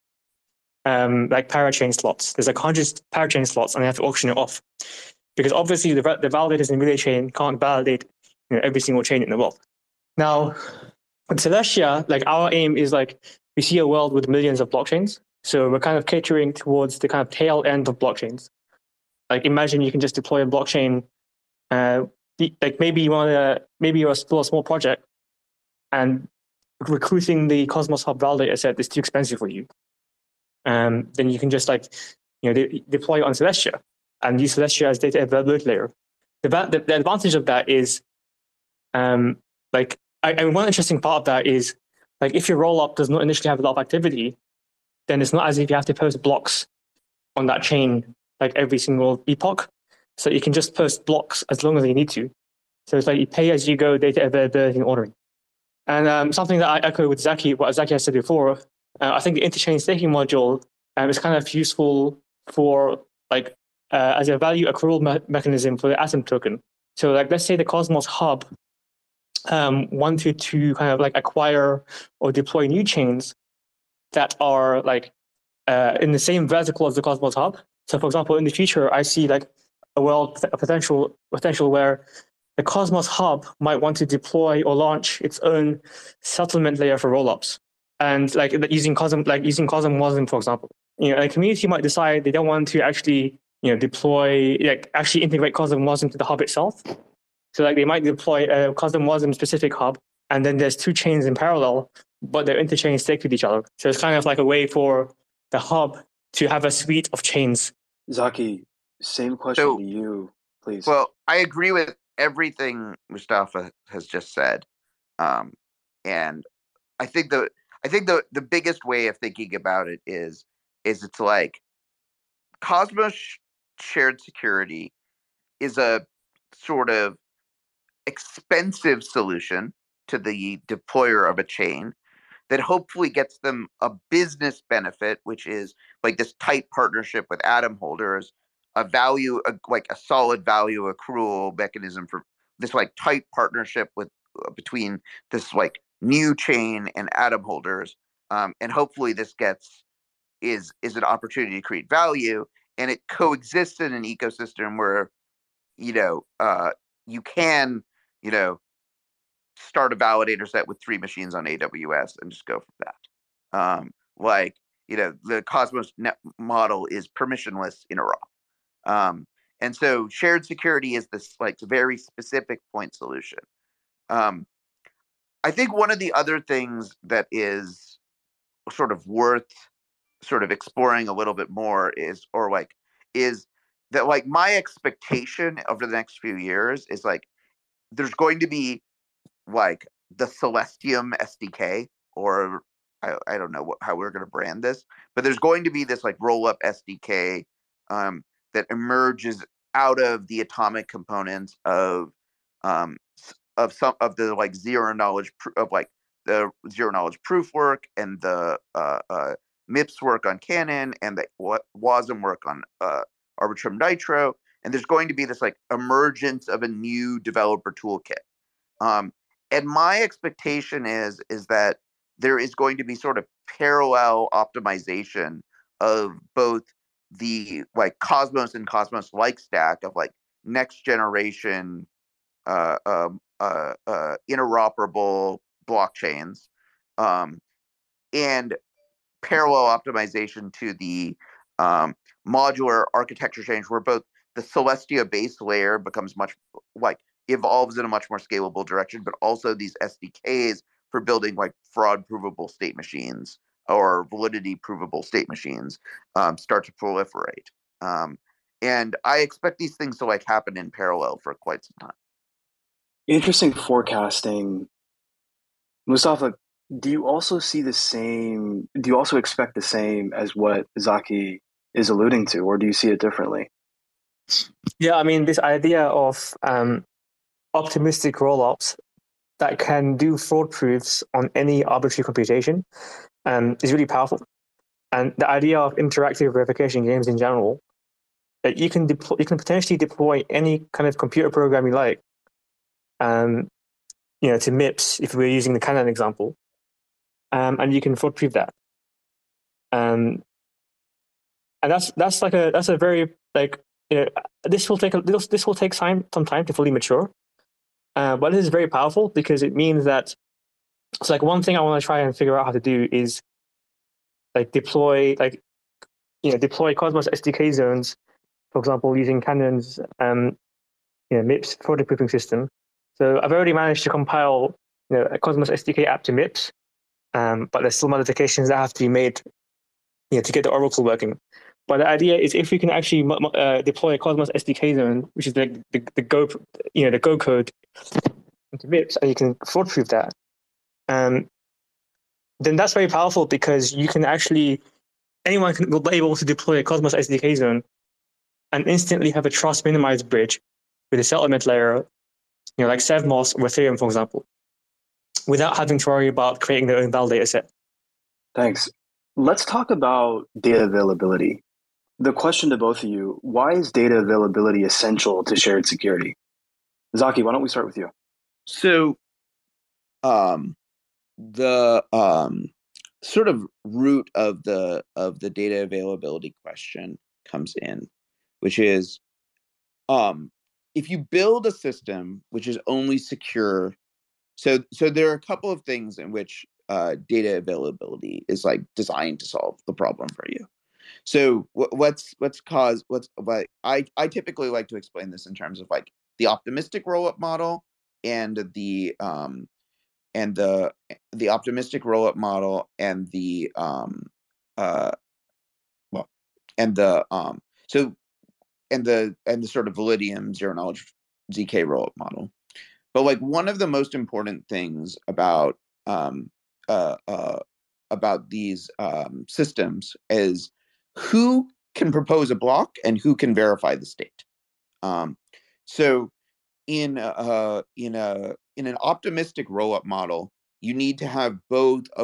um, like parachain slots. There's like one hundred parachain slots, and they have to auction it off. Because obviously the, the validators in the relay chain can't validate, you know, every single chain in the world. Now, with Celestia, like our aim is like, we see a world with millions of blockchains. So we're kind of catering towards the kind of tail end of blockchains. Like imagine you can just deploy a blockchain, uh, like maybe you want to, maybe you're still a small project and recruiting the Cosmos Hub validator set is too expensive for you. Um, then you can just like, you know, de- deploy it on Celestia and use Celestia as data availability layer. The, the, the advantage of that is, um, like, I, I mean, one interesting part of that is, like, if your rollup does not initially have a lot of activity, then it's not as if you have to post blocks on that chain like every single epoch. So you can just post blocks as long as you need to. So it's like you pay as you go data availability and ordering. And um, something that I echo with Zaki, what Zaki has said before, uh, I think the interchain staking module um, is kind of useful for like uh, as a value accrual me- mechanism for the Atom token. So like let's say the Cosmos Hub um, wanted to kind of like acquire or deploy new chains that are like uh, in the same vertical as the Cosmos Hub. So for example, in the future, I see like a world, a potential potential where the Cosmos Hub might want to deploy or launch its own settlement layer for rollups, and like using Cosm, like using CosmWasm, for example. You know, a community might decide they don't want to actually, you know, deploy, like actually integrate CosmWasm to the hub itself. So like they might deploy a CosmWasm specific hub, and then there's two chains in parallel, but they're interchain staked with each other. So it's kind of like a way for the hub to have a suite of chains. Zaki, same question So, to you, please. Well, I agree with everything Mustafa has just said, um, and I think the I think the the biggest way of thinking about it is is it's like Cosmos shared security is a sort of expensive solution to the deployer of a chain that hopefully gets them a business benefit, which is like this tight partnership with atom holders, a value, a, like a solid value accrual mechanism for this like tight partnership with uh, between this like new chain and atom holders, um, and hopefully this gets is is an opportunity to create value, and it coexists in an ecosystem where you know uh, you can you know start a validator set with three machines on A W S and just go from that. Um, like, you know, the Cosmos net model is permissionless interop. Um, and so shared security is this like very specific point solution. Um, I think one of the other things that is sort of worth sort of exploring a little bit more is, or like, is that like my expectation over the next few years is like, there's going to be like the Celestium S D K, or I, I don't know what, how we're going to brand this, but there's going to be this like roll up S D K um, that emerges out of the atomic components of um, of some of the like zero knowledge pr- of like the zero knowledge proof work and the uh, uh, MIPS work on Cannon and the WASM work on uh, Arbitrum Nitro, and there's going to be this like emergence of a new developer toolkit. Um, and my expectation is is that there is going to be sort of parallel optimization of both the like Cosmos and Cosmos like stack of like next generation uh, uh, uh, uh, interoperable blockchains, um, and parallel optimization to the um, modular architecture change where both the Celestia base layer becomes much like evolves in a much more scalable direction, but also these S D Ks for building like fraud provable state machines or validity provable state machines um, start to proliferate. Um, and I expect these things to like happen in parallel for quite some time. Interesting forecasting. Mustafa, do you also see the same, do you also expect the same as what Zaki is alluding to, or do you see it differently? Yeah, I mean, this idea of um, optimistic rollups that can do fraud proofs on any arbitrary computation um, is really powerful. And the idea of interactive verification games in general, that you can deploy, you can potentially deploy any kind of computer program you like, um, you know, to MIPS if we're using the Cannon example, um, and you can fraud proof that. Um, and that's that's like a that's a very like you know this will take a this, this will take time some time to fully mature, uh, but this is very powerful because it means that it's like one thing I want to try and figure out how to do is like deploy like you know deploy Cosmos S D K zones, for example, using Cannon's um, you know MIPS fraud proofing system. So I've already managed to compile you know a Cosmos S D K app to MIPS, um, but there's still modifications that have to be made you know to get the Oracle working. But the idea is if we can actually uh, deploy a Cosmos S D K zone, which is the, the, the Go, you know, the Go code into MIPS, and you can fraud proof that, um, then that's very powerful because you can actually, anyone can, will be able to deploy a Cosmos S D K zone and instantly have a trust minimized bridge with a settlement layer, you know, like Sevmos or Ethereum, for example, without having to worry about creating their own validator set. Thanks. Let's talk about data availability. The question to both of you, why is data availability essential to shared security? Zaki, why don't we start with you? So um, the um, sort of root of the of the data availability question comes in, which is um, if you build a system which is only secure, so so there are a couple of things in which uh, data availability is like designed to solve the problem for you. So what's what's cause what's what I I typically like to explain this in terms of like the optimistic rollup model and the um and the the optimistic rollup model and the um uh well and the um so and the and the sort of Validium zero knowledge Z K rollup model. But like one of the most important things about um uh uh about these um systems is who can propose a block and who can verify the state. Um, so in uh in a in an optimistic roll-up model, you need to have both a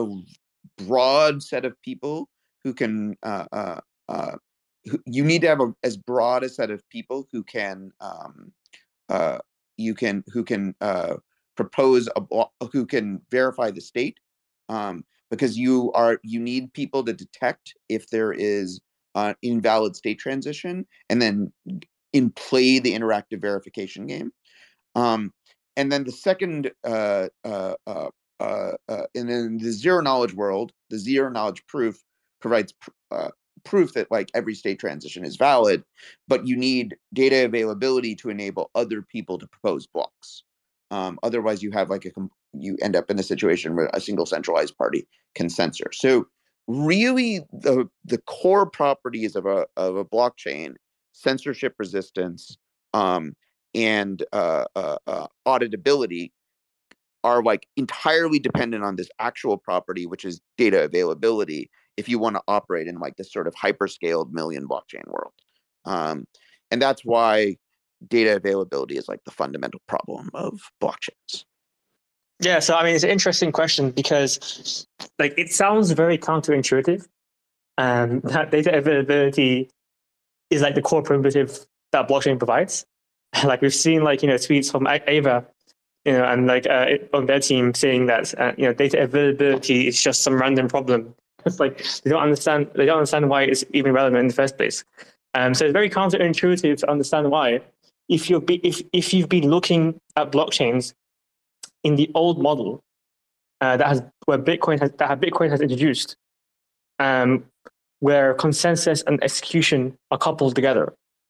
broad set of people who can uh, uh, uh, who, you need to have a, as broad a set of people who can um, uh, you can who can uh, propose a block, who can verify the state, um, because you are you need people to detect if there is uh, invalid state transition, and then in play the interactive verification game. Um, and then the second, uh, uh, uh, uh, uh, and in the zero knowledge world, the zero knowledge proof provides pr- uh, proof that like every state transition is valid, but you need data availability to enable other people to propose blocks. Um, otherwise, you have like a you end up in a situation where a single centralized party can censor. So really, the the core properties of a of a blockchain, censorship resistance, um, and uh, uh, uh, auditability, are like entirely dependent on this actual property, which is data availability, if you want to operate in like this sort of hyperscaled million blockchain world. Um, and that's why data availability is like the fundamental problem of blockchains. Yeah, so I mean, it's an interesting question because like it sounds very counterintuitive. Um, that data availability is like the core primitive that blockchain provides. Like we've seen, like you know, tweets from Ava, you know, and like uh, on their team saying that uh, you know, data availability is just some random problem. It's like they don't understand. They don't understand why it's even relevant in the first place. Um, so it's very counterintuitive to understand why. If you're be, if if you've been looking at blockchains in the old model uh, that has where Bitcoin has that Bitcoin has introduced, um, where consensus and execution are coupled together,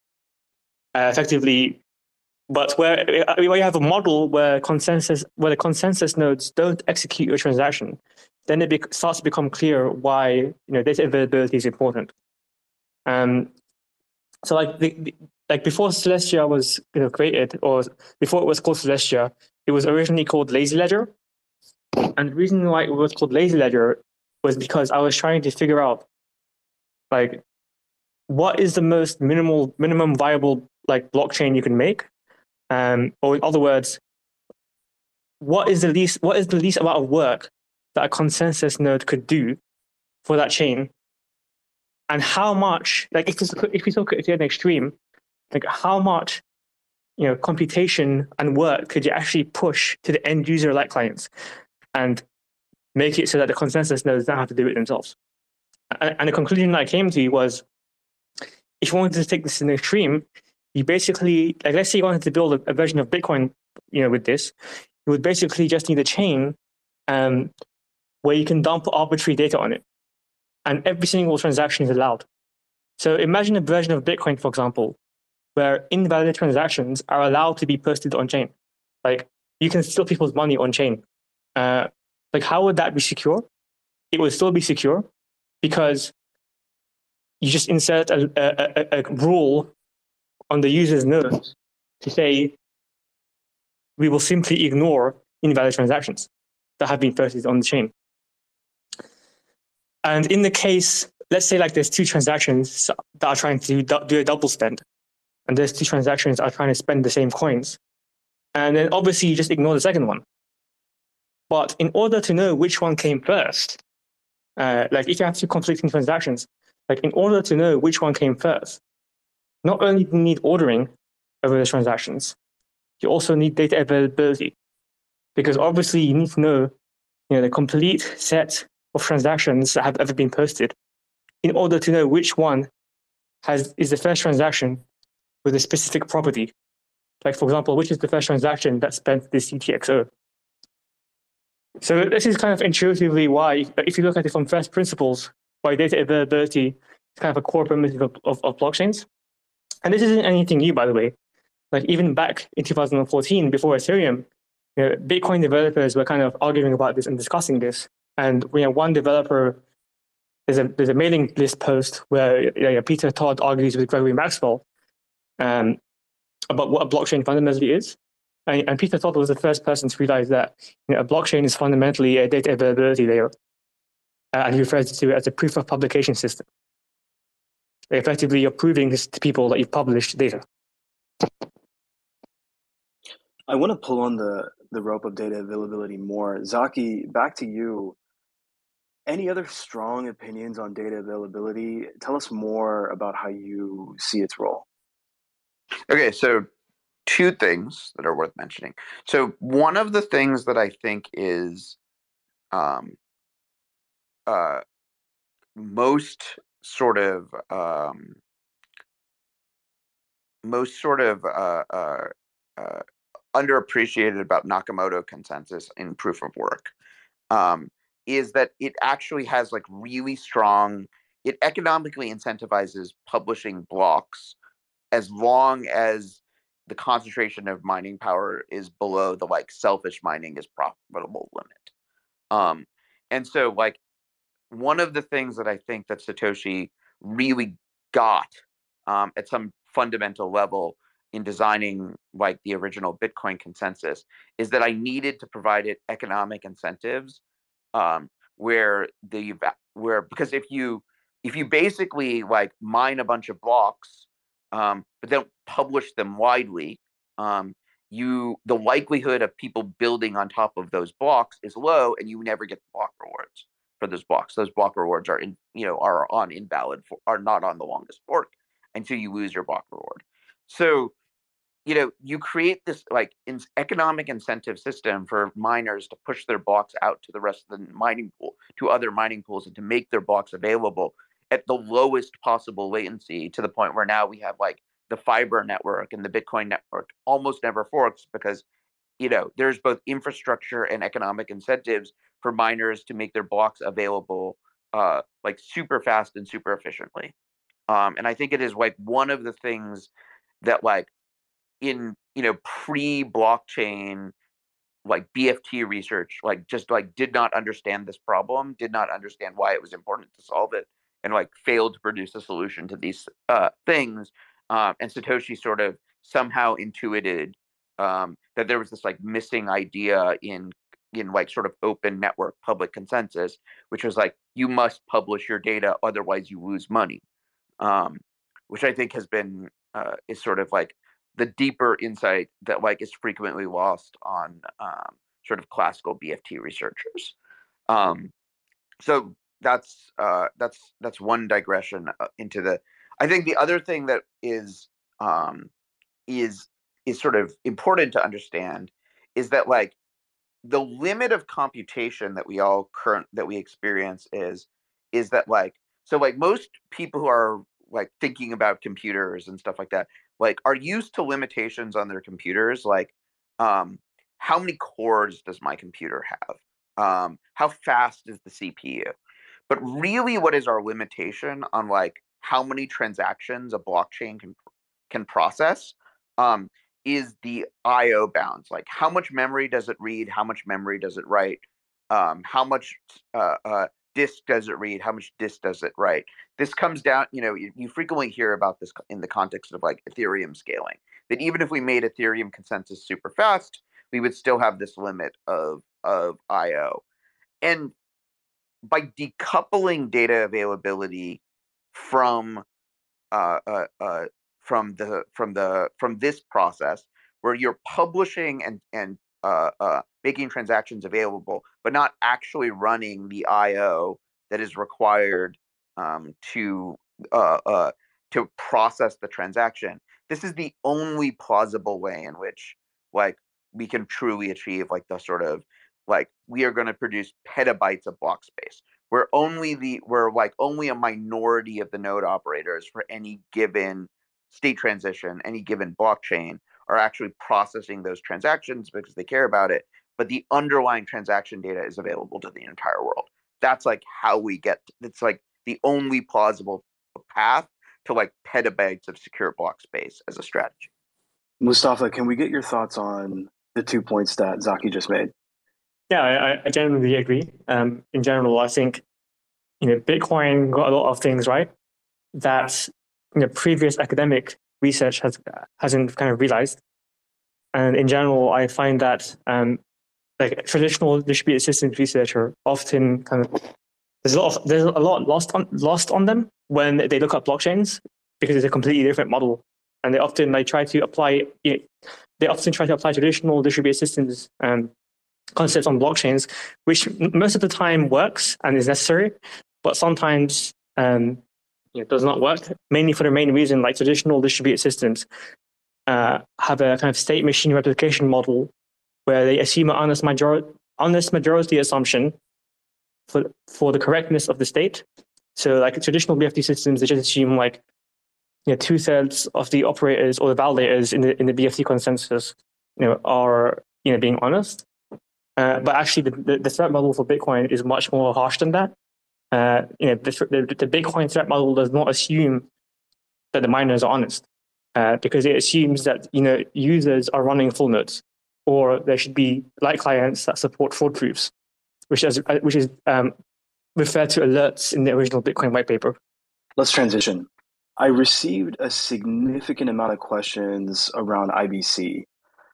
uh, effectively. But where, where you have a model where consensus, where the consensus nodes don't execute your transaction, then it be, starts to become clear why you know data availability is important. Um, so like the, the, like before Celestia was you know created, or before it was called Celestia, it was originally called Lazy Ledger. And the reason why it was called Lazy Ledger was because I was trying to figure out like what is the most minimal minimum viable like blockchain you can make. Um, or in other words, what is the least what is the least amount of work that a consensus node could do for that chain, and how much like if if we took it to an extreme, like how much you know computation and work could you actually push to the end user like clients, and make it so that the consensus nodes don't have to do it themselves. And, and the conclusion that I came to was, if you wanted to take this to an extreme, you basically, like, let's say you wanted to build a, a version of Bitcoin, you know, with this, you would basically just need a chain um, where you can dump arbitrary data on it, and every single transaction is allowed. So imagine a version of Bitcoin, for example, where invalid transactions are allowed to be posted on chain. Like you can steal people's money on chain. Uh, like how would that be secure? It would still be secure because you just insert a, a, a, a rule on the user's node to say, we will simply ignore invalid transactions that have been posted on the chain. And in the case, let's say like there's two transactions that are trying to do a double spend, and those two transactions are trying to spend the same coins. And then obviously you just ignore the second one. But in order to know which one came first, uh, like if you have two conflicting transactions, like in order to know which one came first, not only do you need ordering over the transactions, you also need data availability, because obviously you need to know, you know, the complete set of transactions that have ever been posted in order to know which one has is the first transaction with a specific property. Like for example, which is the first transaction that spent this C T X O. So this is kind of intuitively why, if you look at it from first principles, why data availability is kind of a core primitive of, of, of blockchains. And this isn't anything new, by the way. Like even back in two thousand fourteen, before Ethereum, you know, Bitcoin developers were kind of arguing about this and discussing this. And you know, one developer, there's a there's a mailing list post where you know, Peter Todd argues with Gregory Maxwell um, about what a blockchain fundamentally is. And, and Peter Todd was the first person to realize that you know, a blockchain is fundamentally a data availability layer. Uh, and he refers to it as a proof of publication system. Effectively, you're proving this to people that you've published data. I want to pull on the the rope of data availability more. Zaki, back to you. Any other strong opinions on data availability? Tell us more about how you see its role. Okay, so two things that are worth mentioning. So one of the things that I think is um, uh, most sort of um, most sort of uh, uh, uh, underappreciated about Nakamoto consensus in proof of work um, is that it actually has like really strong. It economically incentivizes publishing blocks as long as the concentration of mining power is below the like selfish mining is profitable limit. Um, and so like one of the things that I think that Satoshi really got um, at some fundamental level in designing like the original Bitcoin consensus is that I needed to provide it economic incentives um, where the where because if you if you basically like mine a bunch of blocks um, but don't publish them widely, um, you the likelihood of people building on top of those blocks is low, and you never get the block rewards for those blocks. Those block rewards are in you know are on invalid for, are not on the longest fork until you lose your block reward. So you know, you create this like in economic incentive system for miners to push their blocks out to the rest of the mining pool, to other mining pools, and to make their blocks available at the lowest possible latency to the point where now we have like the fiber network and the Bitcoin network almost never forks because, you know, there's both infrastructure and economic incentives for miners to make their blocks available uh, like super fast and super efficiently. Um, and I think it is like one of the things that like in you know pre-blockchain like B F T research like just like did not understand this problem, did not understand why it was important to solve it, and like failed to produce a solution to these uh, things. Um, and Satoshi sort of somehow intuited um, that there was this like missing idea in in like sort of open network public consensus, which was like you must publish your data, otherwise you lose money, um, which I think has been uh, is sort of like the deeper insight that like is frequently lost on um, sort of classical B F T researchers. Um, so that's uh, that's that's one digression uh, into the. I think the other thing that is um, is is sort of important to understand is that like the limit of computation that we all current that we experience is is that like so like most people who are like thinking about computers and stuff like that like are used to limitations on their computers like um how many cores does my computer have, um how fast is the C P U, but really what is our limitation on like how many transactions a blockchain can can process um is the I O bounds. Like how much memory does it read? How much memory does it write? Um, how much uh, uh, disk does it read? How much disk does it write? This comes down, you know, you, you frequently hear about this in the context of like Ethereum scaling, that even if we made Ethereum consensus super fast, we would still have this limit of, of I O. And by decoupling data availability from uh, uh, uh, from the from the from this process where you're publishing and and uh, uh, making transactions available, but not actually running the I O that is required um, to uh, uh, to process the transaction. This is the only plausible way in which like we can truly achieve like the sort of like we are going to produce petabytes of block space. Where only the where like only a minority of the node operators for any given state transition, any given blockchain are actually processing those transactions because they care about it, but the underlying transaction data is available to the entire world. That's like how we get it's like the only plausible path to like petabytes of secure block space as a strategy. Mustafa, can we get your thoughts on the two points that Zaki just made? Yeah, I, I generally agree. Um, in general, I think you know Bitcoin got a lot of things right that you know previous academic research has hasn't kind of realized. And in general, I find that um, like traditional distributed systems researcher often kind of there's a lot of, there's a lot lost on lost on them when they look at blockchains because it's a completely different model and they often like try to apply. You know, they often try to apply traditional distributed systems um, concepts on blockchains, which most of the time works and is necessary, but sometimes um, you know, does not work. Mainly for the main reason, like traditional distributed systems uh, have a kind of state machine replication model where they assume an honest majority, honest majority assumption for for the correctness of the state. So, like traditional B F T systems, they just assume like you know two thirds of the operators or the validators in the in the B F T consensus, you know, are you know being honest. Uh, but actually, the, the the threat model for Bitcoin is much more harsh than that. Uh, you know, the, the the Bitcoin threat model does not assume that the miners are honest, uh, because it assumes that you know users are running full nodes, or there should be light clients that support fraud proofs, which is which is um, referred to alerts in the original Bitcoin white paper. Let's transition. I received a significant amount of questions around I B C.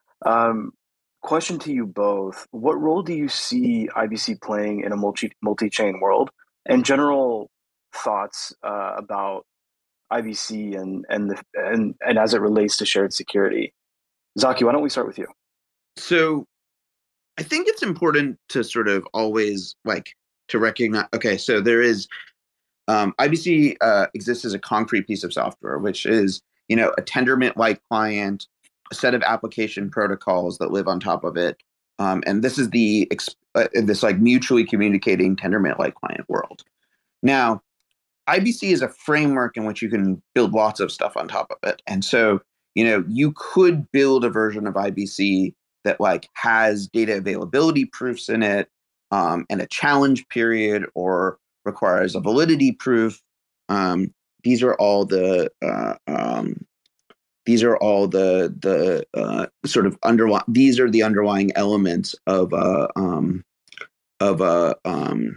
Um, question to you both: what role do you see I B C playing in a multi multi-chain world? And general thoughts uh, about I B C and and the and and as it relates to shared security. Zaki, why don't we start with you? So, I think it's important to sort of always like to recognize. Okay, so there is um, I B C uh, exists as a concrete piece of software, which is you know a Tendermint-like client, a set of application protocols that live on top of it, um, and this is the uh, this like mutually communicating Tendermint-like client world. Now, I B C is a framework in which you can build lots of stuff on top of it, and so you know you could build a version of I B C that like has data availability proofs in it, um, and a challenge period, or requires a validity proof. Um, these are all the uh, um, these are all the the uh, sort of underlying. These are the underlying elements of a um, of a um,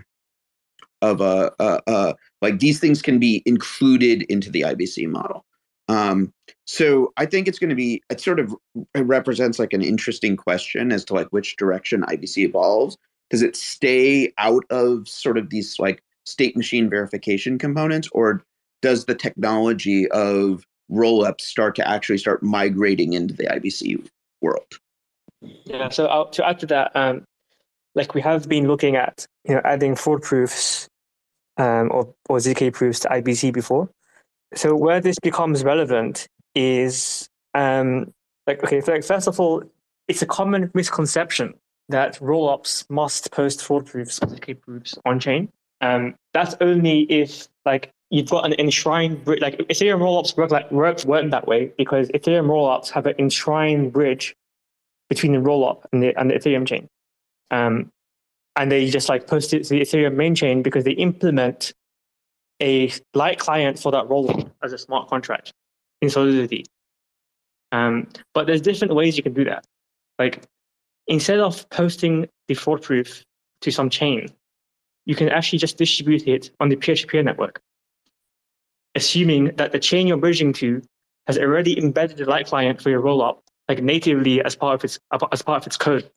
of a uh, uh, like these things can be included into the I B C model. Um, so I think it's going to be, it sort of it represents like an interesting question as to like which direction I B C evolves. Does it stay out of sort of these like state machine verification components, or does the technology of rollups start to actually start migrating into the I B C world? Yeah, so I'll, to add to that, um, like we have been looking at, you know, adding fraud proofs um, or, or Z K proofs to I B C before. So where this becomes relevant is um, like, okay, so like first of all, it's a common misconception that rollups must post fraud proofs or Z K proofs on chain. Um, that's only if like you've got an enshrined bridge. Like Ethereum rollups work like work work that way because Ethereum rollups have an enshrined bridge between the rollup and the and the Ethereum chain. Um, and they just like post it to the Ethereum main chain because they implement a light client for that rollup as a smart contract in Solidity. Um, but there's different ways you can do that. Like instead of posting the fraud proof to some chain, you can actually just distribute it on the peer-to-peer network, assuming that the chain you're bridging to has already embedded a light client for your rollup, like natively as part of its as part of its code.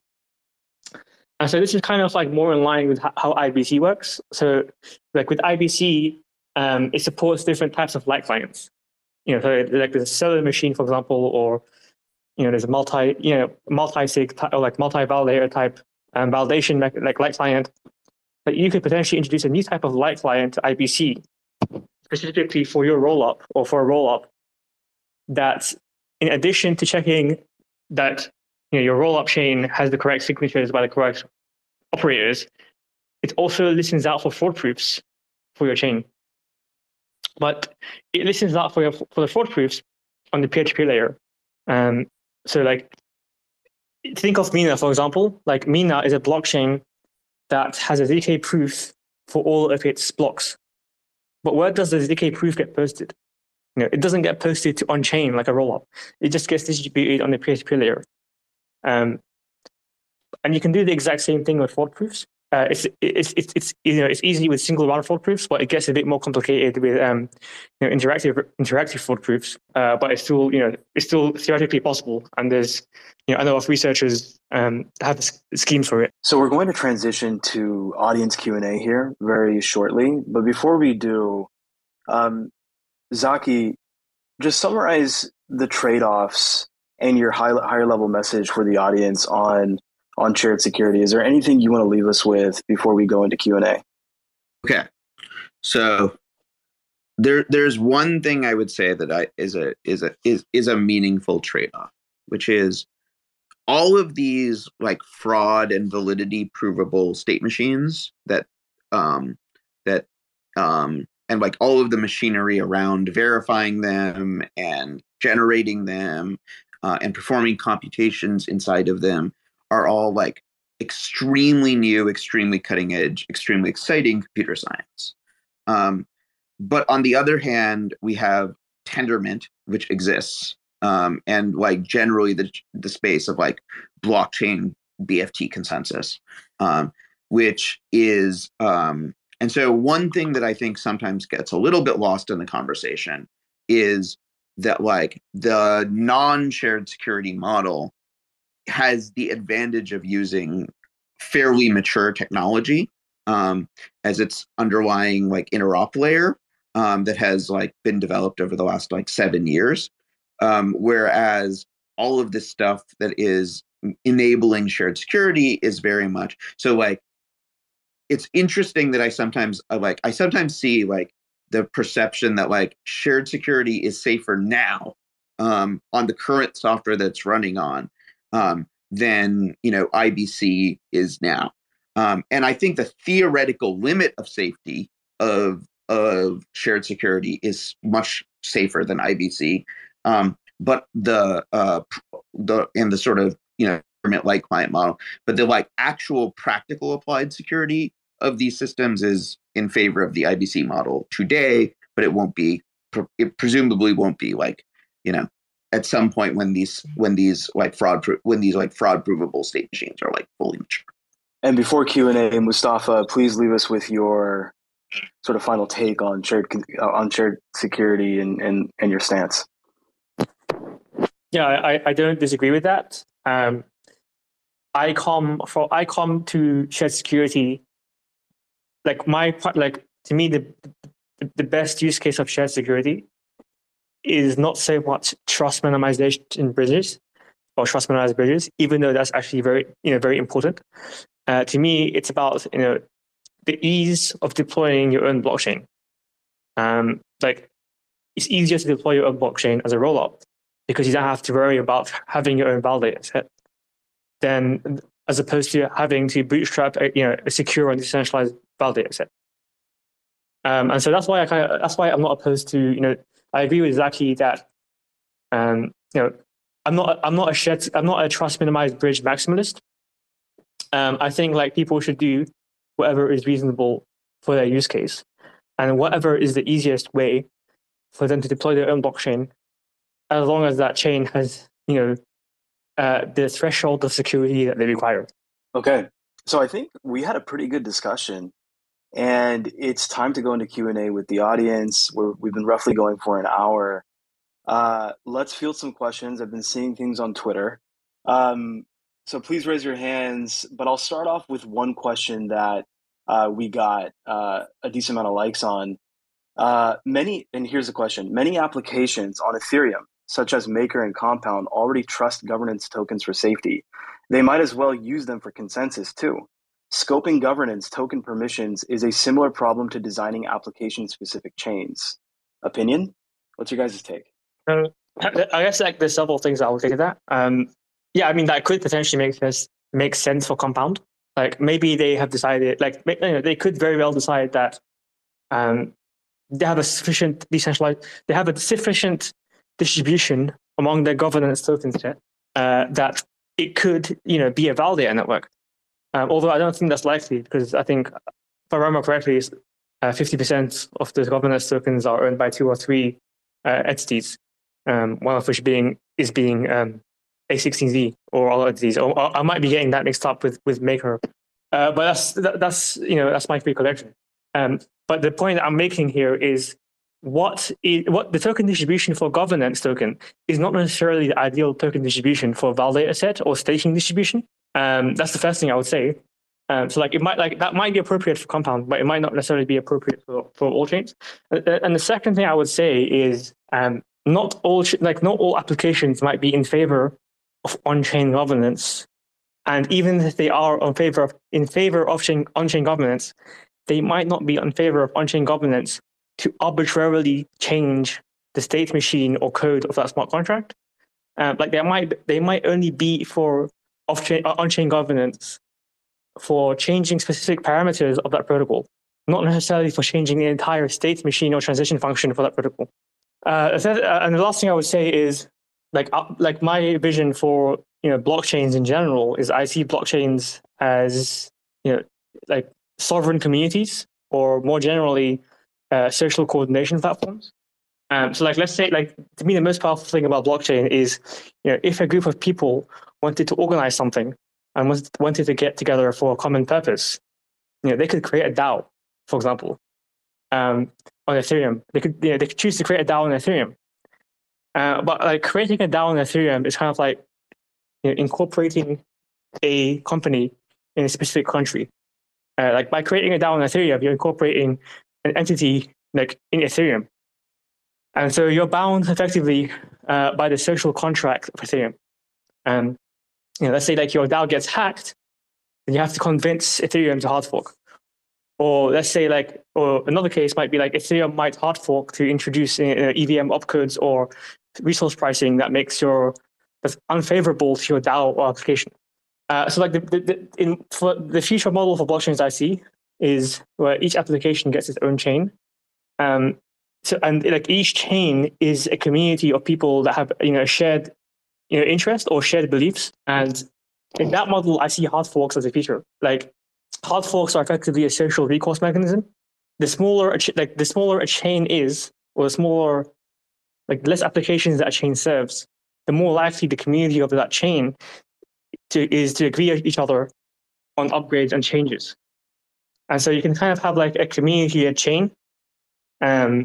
And so this is kind of like more in line with how I B C works. So like with I B C, um, it supports different types of light clients. You know, so like there's a cellular machine, for example, or you know, there's a multi, you know, multi-sig type, or like multi-validator type um, validation like light client. But you could potentially introduce a new type of light client to I B C specifically for your rollup or for a rollup that, in addition to checking that you know your rollup chain has the correct signatures by the correct operators, it also listens out for fraud proofs for your chain. But it listens out for your for the fraud proofs on the peer-to-peer layer. Um, so, like, think of Mina, for example. Like, Mina is a blockchain that has a Z K proof for all of its blocks. But where does the Z K proof get posted? You know, it doesn't get posted to on-chain like a rollup. It just gets distributed on the peer-to-peer layer. Um, and you can do the exact same thing with fraud proofs. Uh, it's, it's it's it's you know it's easy with single round fraud proofs, but it gets a bit more complicated with um, you know interactive interactive fraud proofs. Uh, but it's still you know it's still theoretically possible, and there's you know I know of researchers um have schemes for it. So we're going to transition to audience Q and A here very shortly, but before we do, um, Zaki, just summarize the trade-offs and your high, higher level message for the audience on on shared security. Is there anything you want to leave us with before we go into Q and A? Okay, so there there's one thing I would say that I is a is a is is a meaningful trade-off, which is all of these like fraud and validity provable state machines that um that um and like all of the machinery around verifying them and generating them uh, and performing computations inside of them are all like extremely new, extremely cutting edge, extremely exciting computer science. Um, but on the other hand, we have Tendermint, which exists, um, and like generally the the space of like blockchain B F T consensus, um, which is um, and so one thing that I think sometimes gets a little bit lost in the conversation is that like the non-shared security model has the advantage of using fairly mature technology um, as its underlying like interop layer um, that has like been developed over the last like seven years. Um, whereas all of this stuff that is enabling shared security is very much so like it's interesting that I sometimes uh, like I sometimes see like the perception that like shared security is safer now um, on the current software that's running on um, than you know I B C is now. Um, and I think the theoretical limit of safety of of shared security is much safer than I B C. Um, but the uh, the and the sort of you know like client model, but the like actual practical applied security of these systems is in favor of the I B C model today, but it won't be. It presumably won't be like you know at some point when these when these like fraud when these like fraud provable state machines are like fully mature. And before Q and A, Mustafa, please leave us with your sort of final take on shared on shared security and and, and your stance. Yeah, I, I don't disagree with that. Um, I come for I come to shared security. Like my like to me the the best use case of shared security is not so much trust minimization bridges or trust minimized bridges, even though that's actually very you know very important. Uh, to me, it's about you know the ease of deploying your own blockchain. Um, like it's easier to deploy your own blockchain as a rollup because you don't have to worry about having your own validator set, than as opposed to having to bootstrap a, you know a secure and decentralized validator set. Um, and so that's why I kind of that's why I'm not opposed to you know I agree with Zaki that um, you know I'm not I'm not a shared, I'm not a trust minimized bridge maximalist. Um, I think like people should do whatever is reasonable for their use case, and whatever is the easiest way for them to deploy their own blockchain, as long as that chain has you know uh, the threshold of security that they require. Okay, so I think we had a pretty good discussion, and it's time to go into Q and A with the audience. We're, we've been roughly going for an hour. Uh, let's field some questions. I've been seeing things on Twitter. Um, so please raise your hands, but I'll start off with one question that uh, we got uh, a decent amount of likes on. Uh, many, and here's the question, many applications on Ethereum, such as Maker and Compound, already trust governance tokens for safety. They might as well use them for consensus too. Scoping governance token permissions is a similar problem to designing application-specific chains. Opinion? What's your guys' take? Um, I guess like there's several things I would take to that. Um, yeah, I mean that could potentially make this make sense for Compound. Like maybe they have decided, like you know, they could very well decide that um, they have a sufficient decentralized, they have a sufficient distribution among their governance token set uh, that it could, you know, be a validator network. Um, although I don't think that's likely because I think, if I remember correctly, uh, fifty percent of the governance tokens are owned by two or three uh, entities, um, one of which being is being um, A sixteen Z or other entities. Or, or I might be getting that mixed up with with Maker, uh, but that's that, that's you know that's my recollection. Um, but the point that I'm making here is what is what the token distribution for governance token is not necessarily the ideal token distribution for validator set or staking distribution. Um, that's the first thing I would say. Um, so like it might like that might be appropriate for Compound, but it might not necessarily be appropriate for, for all chains. And, and the second thing I would say is um, not all like not all applications might be in favor of on-chain governance, and even if they are in favor of in favor of on-chain governance, they might not be in favor of on-chain governance to arbitrarily change the state machine or code of that smart contract. Um, like they might they might only be for off-chain on-chain governance for changing specific parameters of that protocol, not necessarily for changing the entire state machine or transition function for that protocol. Uh, and the last thing I would say is, like, uh, like my vision for you know blockchains in general is I see blockchains as you know like sovereign communities, or more generally, uh, social coordination platforms. Um, so, like, let's say, like, to me, the most powerful thing about blockchain is, you know, if a group of people wanted to organize something and was, wanted to get together for a common purpose, you know, they could create a DAO, for example, um, on Ethereum. They could, you know, they could choose to create a DAO on Ethereum. Uh, but like creating a DAO on Ethereum is kind of like you know, incorporating a company in a specific country. Uh, like by creating a DAO on Ethereum, you're incorporating an entity like in Ethereum. And so you're bound effectively uh, by the social contract of Ethereum. And you know, let's say like your DAO gets hacked, then you have to convince Ethereum to hard fork. Or let's say like, or another case might be like Ethereum might hard fork to introduce uh, E V M opcodes or resource pricing that makes your that's unfavorable to your DAO or application. Uh, so like the, the, the in for the future model for blockchains I see is where each application gets its own chain. Um, So, and like each chain is a community of people that have, you know, shared, you know, interest or shared beliefs. And in that model, I see hard forks as a feature. Like hard forks are effectively a social recourse mechanism. The smaller, a ch- like the smaller a chain is, or the smaller, like less applications that a chain serves, the more likely the community of that chain to is to agree with each other on upgrades and changes. And so you can kind of have like a community, a chain, um.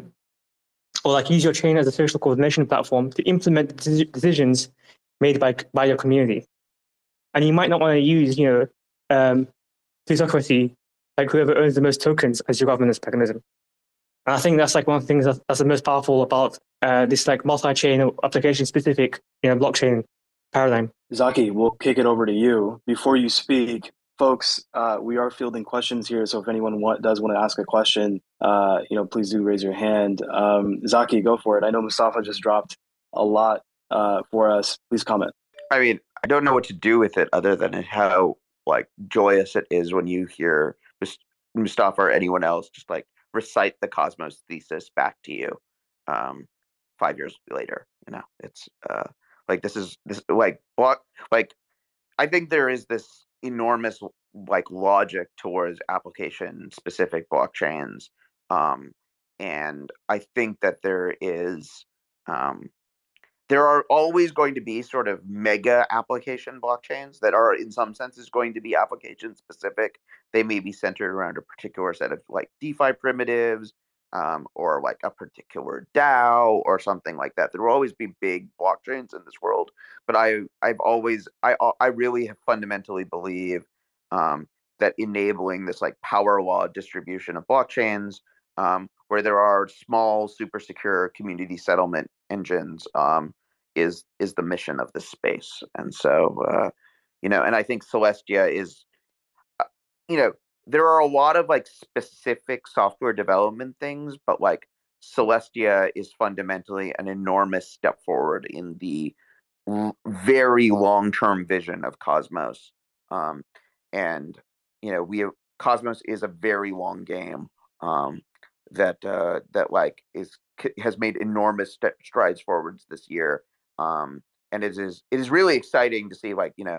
or like use your chain as a social coordination platform to implement decisions made by by your community. And you might not want to use, you know, um, plutocracy, like whoever owns the most tokens as your governance mechanism. And I think that's like one of the things that, that's the most powerful about uh, this like multi-chain application-specific, you know, blockchain paradigm. Zaki, we'll kick it over to you. Before you speak, folks, uh, we are fielding questions here. So if anyone want, does want to ask a question, uh, you know, please do raise your hand. Um, Zaki, go for it. I know Mustafa just dropped a lot uh, for us. Please comment. I mean, I don't know what to do with it other than how like joyous it is when you hear Mustafa or anyone else just like recite the Cosmos thesis back to you um, five years later. You know, it's uh, like this is this like block like I think there is this enormous like logic towards application specific blockchains, um, and I think that there is um, there are always going to be sort of mega application blockchains that are in some senses going to be application specific. They may be centered around a particular set of like DeFi primitives, um, or like a particular DAO or something like that. There will always be big blockchains in this world, but I I've always I I really have fundamentally believe um, that enabling this like power law distribution of blockchains, um, where there are small super secure community settlement engines, um, is is the mission of this space. And so uh, you know, and I think Celestia is, uh, you know. There are a lot of like specific software development things, but like Celestia is fundamentally an enormous step forward in the l- very long-term vision of Cosmos. Um, and you know, we have, Cosmos is a very long game um, that uh, that like is has made enormous st- strides forwards this year, um, and it is it is really exciting to see like you know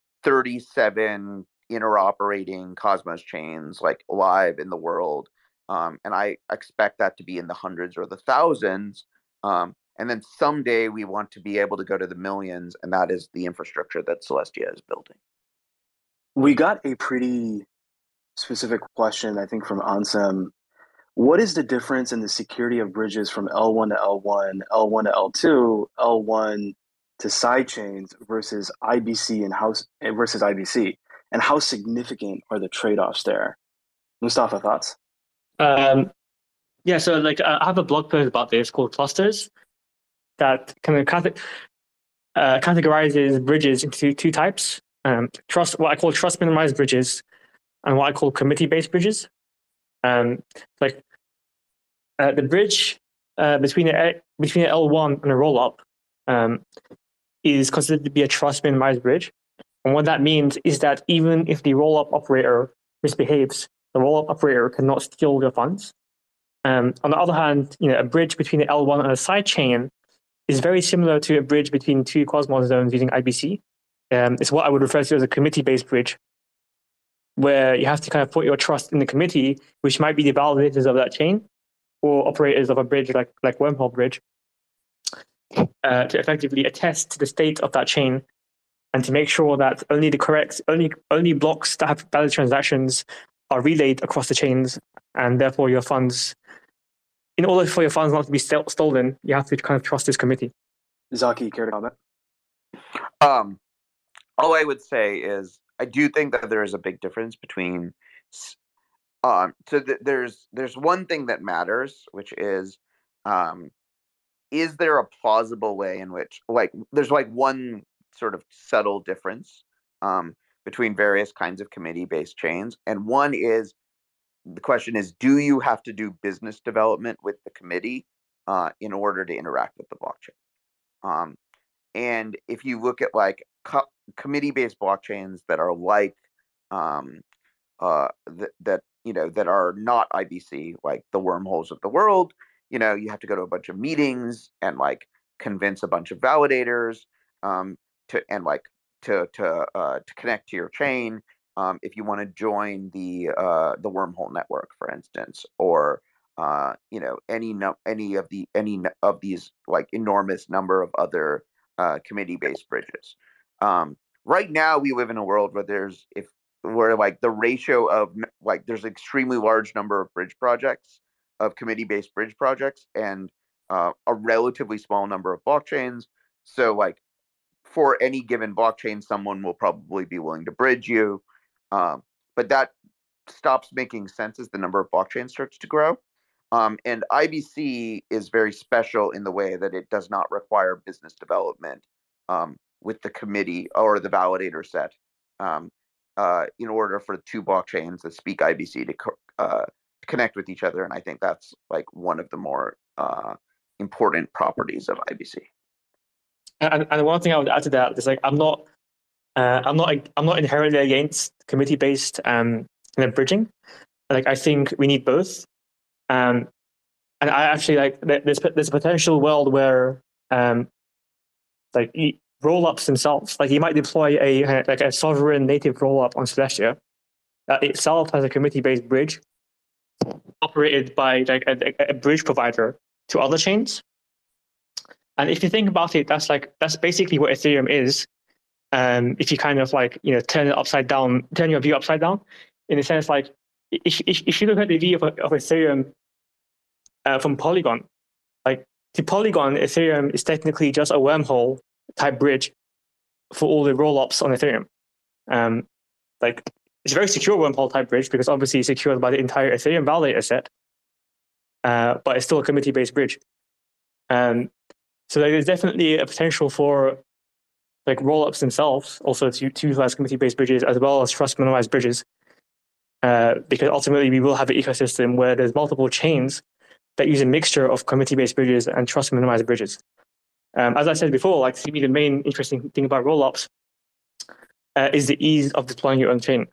thirty-seven interoperating Cosmos chains like live in the world, um, and I expect that to be in the hundreds or the thousands, um, and then someday we want to be able to go to the millions, and that is the infrastructure that Celestia is building. We got a pretty specific question, I think, from Ansem. What is the difference in the security of bridges from L one to L one, L one to L two, L one to sidechains versus I B C and how versus I B C? And how significant are the trade-offs there? Mustafa, thoughts? Um, yeah, so like I have a blog post about this called Clusters, that kind of cate- uh, categorizes bridges into two types. Um, trust, what I call trust minimized bridges, and what I call committee based bridges. Um, like uh, the bridge uh, between a between an L one and a roll up um, is considered to be a trust minimized bridge. And what that means is that even if the roll up operator misbehaves, the roll up operator cannot steal your funds. Um, on the other hand, you know, a bridge between an L one and a sidechain is very similar to a bridge between two Cosmos zones using I B C. Um, it's what I would refer to as a committee-based bridge, where you have to kind of put your trust in the committee, which might be the validators of that chain or operators of a bridge like, like Wormhole Bridge, uh, to effectively attest to the state of that chain and to make sure that only the correct, only only blocks that have valid transactions are relayed across the chains, and therefore your funds, in order for your funds not to be st- stolen, you have to kind of trust this committee. Zaki, care to comment? Um, all I would say is I do think that there is a big difference between. Um, so th- there's there's one thing that matters, which is, um, is there a plausible way in which, like, there's like one sort of subtle difference um, between various kinds of committee-based chains, and one is the question is, do you have to do business development with the committee uh, in order to interact with the blockchain? Um, and if you look at like co- committee-based blockchains that are like um, uh, th- that you know that are not I B C, like the Wormholes of the world, you know, you have to go to a bunch of meetings and like convince a bunch of validators um, to and like to to uh, to connect to your chain. Um, if you want to join the uh, the Wormhole network, for instance, or uh, you know any no- any of the any of these like enormous number of other uh, committee-based bridges. Um, right now, we live in a world where there's if where like the ratio of like there's an extremely large number of bridge projects, of committee-based bridge projects, and uh, a relatively small number of blockchains. So like for any given blockchain, someone will probably be willing to bridge you. Um, but that stops making sense as the number of blockchains starts to grow. Um, and I B C is very special in the way that it does not require business development um, with the committee or the validator set um, uh, in order for two blockchains that speak I B C to, co- uh, to connect with each other. And I think that's like one of the more uh, important properties of I B C. And, and one thing I would add to that is like I'm not, uh, I'm not, I'm not inherently against committee-based um, you know, bridging. Like I think we need both. Um, and I actually like there's there's a potential world where um, like roll-ups themselves, like you might deploy a like a sovereign native roll-up on Celestia that itself has a committee-based bridge operated by like a, a bridge provider to other chains. And if you think about it, that's like that's basically what Ethereum is. Um, if you kind of like you know turn it upside down, turn your view upside down, in a sense, like if if, if you look at the view of, of Ethereum uh, from Polygon, like to Polygon, Ethereum is technically just a wormhole type bridge for all the rollups on Ethereum. Um, like it's a very secure wormhole type bridge because obviously it's secured by the entire Ethereum validator set, uh, but it's still a committee based bridge. Um, so there's definitely a potential for like rollups themselves also to, to utilize committee-based bridges as well as trust minimized bridges, uh, because ultimately we will have an ecosystem where there's multiple chains that use a mixture of committee-based bridges and trust minimized bridges. Um, as I said before, like to me the main interesting thing about rollups uh, is the ease of deploying your own chain.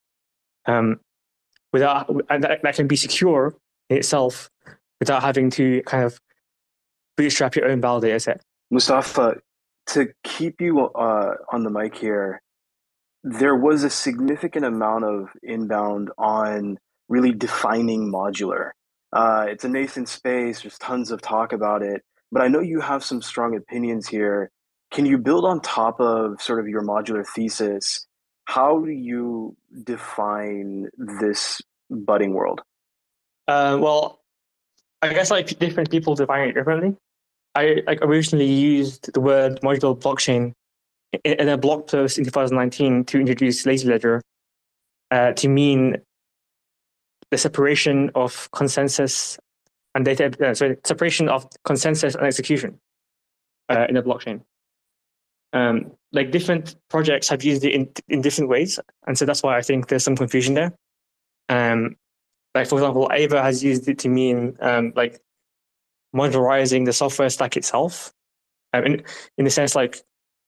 Um, without and that, that can be secure in itself without having to kind of bootstrap your own validator set. Mustafa, to keep you uh, on the mic here, there was a significant amount of inbound on really defining modular. Uh, it's a nascent space. There's tons of talk about it, but I know you have some strong opinions here. Can you build on top of sort of your modular thesis? How do you define this budding world? Uh, well, I guess like different people define it differently. I like originally used the word modular blockchain in, in a blog post in two thousand nineteen to introduce Lazy Ledger uh, to mean the separation of consensus and data, uh, sorry, separation of consensus and execution. uh, in a blockchain. Um, like different projects have used it in in different ways, and so that's why I think there's some confusion there. Um, like for example, Ava has used it to mean um, like modularizing the software stack itself, um, in in the sense like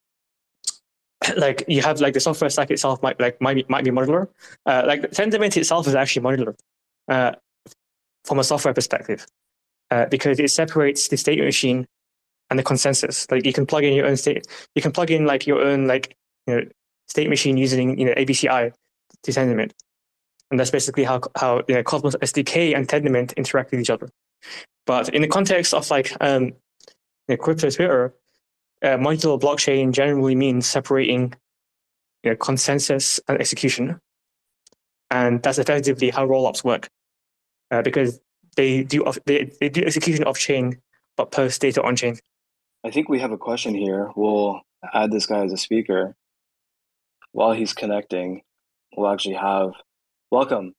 like you have like the software stack itself might like might be, might be modular. Uh, like Tendermint itself is actually modular uh, from a software perspective uh, because it separates the state machine and the consensus. Like you can plug in your own state, you can plug in like your own like you know state machine using you know A B C I to Tendermint, and that's basically how how you know Cosmos S D K and Tendermint interact with each other. But in the context of like um, you know, crypto Twitter, uh, modular blockchain generally means separating you know consensus and execution, and that's effectively how rollups work uh, because they do off, they they do execution off chain but post data on chain. I think we have a question here. We'll add this guy as a speaker. While he's connecting, we'll actually have welcome.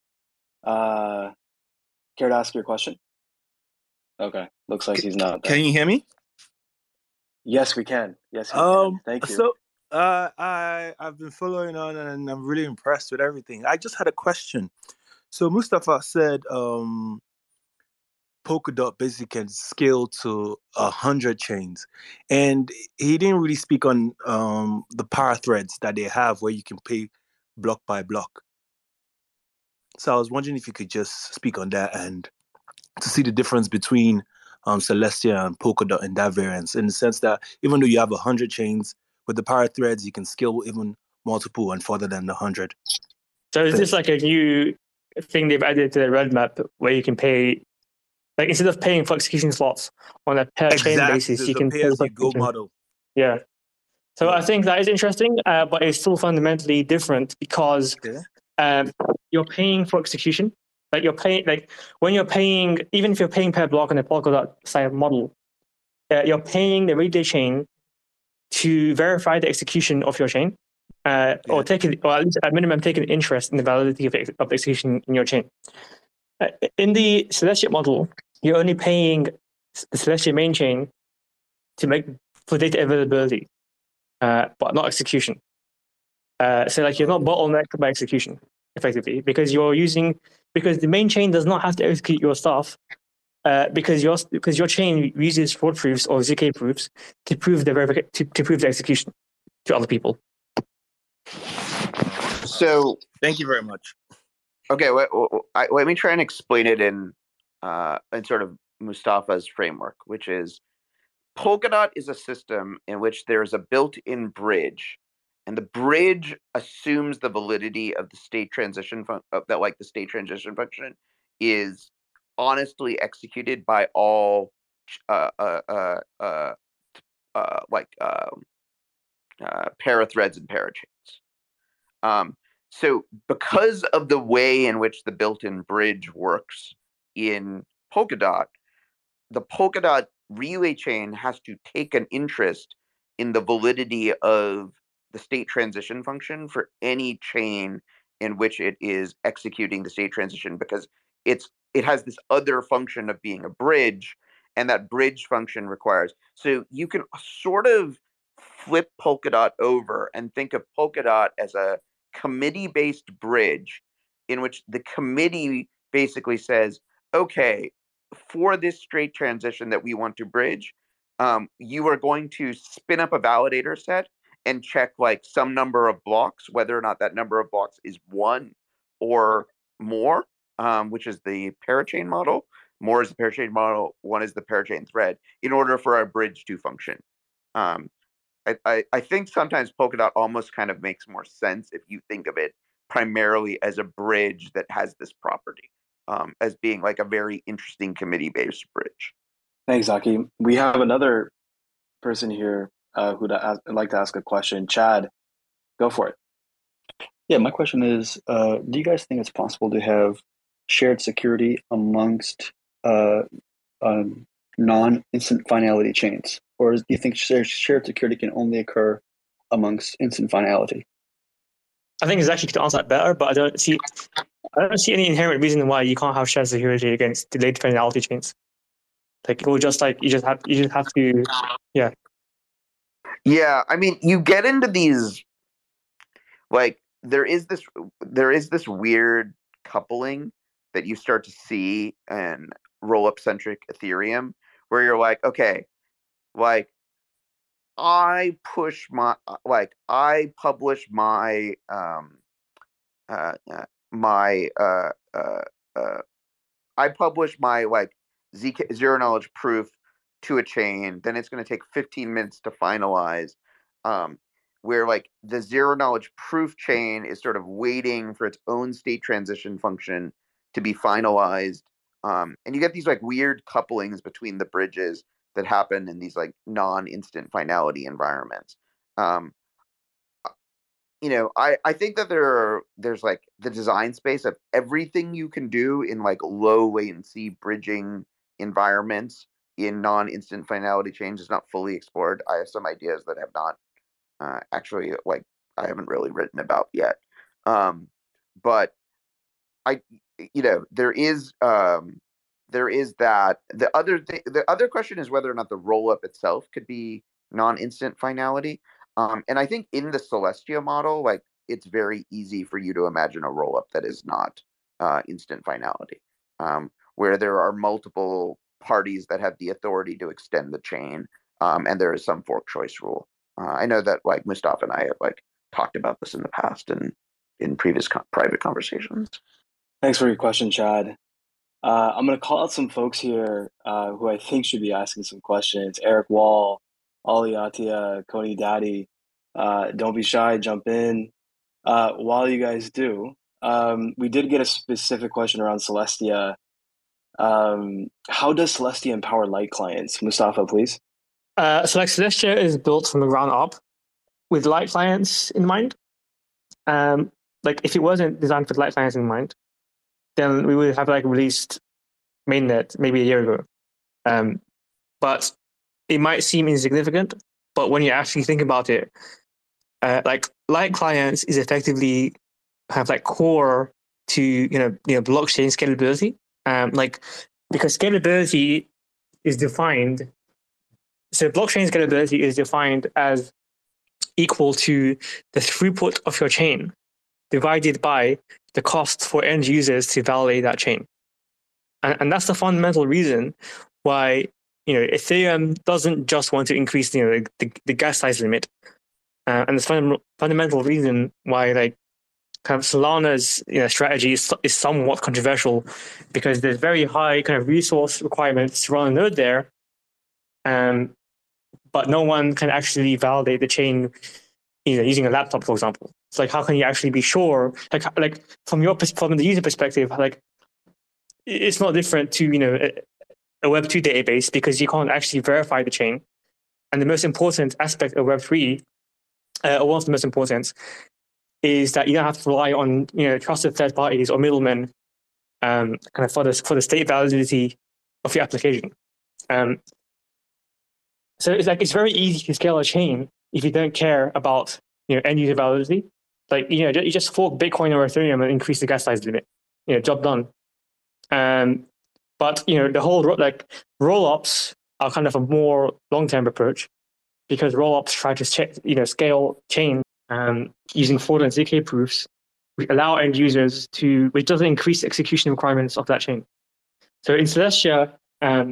Uh, care to ask your question? Okay, looks like he's not there. Can you hear me? Yes, we can. Yes, we Um, can. Thank you. So uh, I I've been following on, and I'm really impressed with everything. I just had a question. So Mustafa said um, Polkadot basically can scale to a hundred chains, and he didn't really speak on um, the power threads that they have, where you can pay block by block. So I was wondering if you could just speak on that and to see the difference between um, Celestia and Polkadot in that variance, in the sense that even though you have a hundred chains, with the power threads, you can scale even multiple and further than the hundred. So is this like a new thing they've added to the roadmap where you can pay, like instead of paying for execution slots on a per Exactly. chain basis, There's you a can pay pay as for you go execution. model. Yeah. So Yeah. I think that is interesting, uh, but it's still fundamentally different because Okay. um, you're paying for execution. Like you're paying, like when you're paying, even if you're paying per block on a Polkadot style model, uh, you're paying the relay chain to verify the execution of your chain, uh, Yeah. or take it, or at least at minimum take an interest in the validity of, ex- of the execution in your chain. Uh, in the Celestia model, you're only paying the Celestia main chain to make for data availability, uh, but not execution. Uh, so like you're not bottlenecked by execution effectively because you're using because the main chain does not have to execute your stuff uh, because your because your chain uses fraud proofs or Z K proofs to prove the verific- to, to prove the execution to other people. So Thank you very much. okay, wait, I, let me try and explain it in uh, in sort of Mustafa's framework, which is Polkadot is a system in which there is a built-in bridge, and the bridge assumes the validity of the state transition fun- of that, like the state transition function is honestly executed by all uh, uh, uh, uh, uh, like um, uh, parathreads and parachains. Um, so because of the way in which the built-in bridge works in Polkadot, the Polkadot relay chain has to take an interest in the validity of the state transition function for any chain in which it is executing the state transition, because it's it has this other function of being a bridge, and that bridge function requires. So you can sort of flip Polkadot over and think of Polkadot as a committee-based bridge in which the committee basically says, okay, for this straight transition that we want to bridge, um, you are going to spin up a validator set and check like some number of blocks, whether or not that number of blocks is one or more, um, which is the parachain model. More is the parachain model, one is the parachain thread, in order for our bridge to function. Um, I, I, I think sometimes Polkadot almost kind of makes more sense if you think of it primarily as a bridge that has this property, um, as being like a very interesting committee-based bridge. Thanks, Zaki. We have another person here uh, who'd ask, like to ask a question. Chad, go for it. Yeah, my question is, uh, do you guys think it's possible to have shared security amongst uh, um, non-instant finality chains? Or do you think shared, shared security can only occur amongst instant finality? I think it's actually to answer that better, but I don't see I don't see any inherent reason why you can't have shared security against delayed finality chains. Like it will just like you just have you just have to yeah. Yeah, I mean, you get into these like there is this there is this weird coupling that you start to see in roll-up centric Ethereum, where you're like, okay, like I push my like I publish my um uh, uh my uh uh uh I publish my like Z K zero knowledge proof to a chain, then it's going to take fifteen minutes to finalize. Um, where like the zero knowledge proof chain is sort of waiting for its own state transition function to be finalized. Um, and you get these like weird couplings between the bridges that happen in these like non-instant finality environments. Um, you know, I, I think that there are, there's like the design space of everything you can do in like low latency bridging environments in non-instant finality chains is not fully explored. I have some ideas that have not uh, actually like I haven't really written about yet. Um, but I, you know, there is um, there is that the other thing. The other question is whether or not the roll up itself could be non-instant finality. Um, and I think in the Celestia model, like it's very easy for you to imagine a roll up that is not uh, instant finality, um, where there are multiple parties that have the authority to extend the chain, um, and there is some fork choice rule. Uh, I know that like Mustafa and I have like talked about this in the past and in previous co- private conversations. Thanks for your question, Chad. Uh, I'm going to call out some folks here uh, who I think should be asking some questions. Eric Wall, Ali Atia, Coney Daddy. Uh, don't be shy, jump in. Uh, while you guys do, um, we did get a specific question around Celestia. Um, how does Celestia empower light clients? Mustafa, please. Uh, so like Celestia is built from the ground up with light clients in mind. Um, like if it wasn't designed with light clients in mind, then we would have like released mainnet maybe a year ago. Um, but it might seem insignificant, but when you actually think about it, uh, like light clients is effectively have like core to you know you know blockchain scalability. Um, like because scalability is defined. So blockchain scalability is defined as equal to the throughput of your chain divided by the cost for end users to validate that chain. And, and that's the fundamental reason why you know Ethereum doesn't just want to increase you know the, the gas size limit. Uh, and the fund, fundamental reason why like kind of Solana's you know, strategy is, is somewhat controversial because there's very high kind of resource requirements to run a node there. Um, but no one can actually validate the chain you know, using a laptop, for example. It's like, how can you actually be sure? Like, like from your from the user perspective, like it's not different to you know a, a Web two database because you can't actually verify the chain. And the most important aspect of Web three, uh, or one of the most important, is that you don't have to rely on you know trusted third parties or middlemen, um, kind of for the for the state validity of your application. Um, so it's like it's very easy to scale a chain if you don't care about you know end user validity. Like you know you just fork Bitcoin or Ethereum and increase the gas size limit. You know, job done. Um, but you know the whole like roll-ups are kind of a more long-term approach because roll-ups try to check, you know scale chain um, using fraudulent Z K proofs, which allow end users to which doesn't increase the execution requirements of that chain. So in Celestia, um,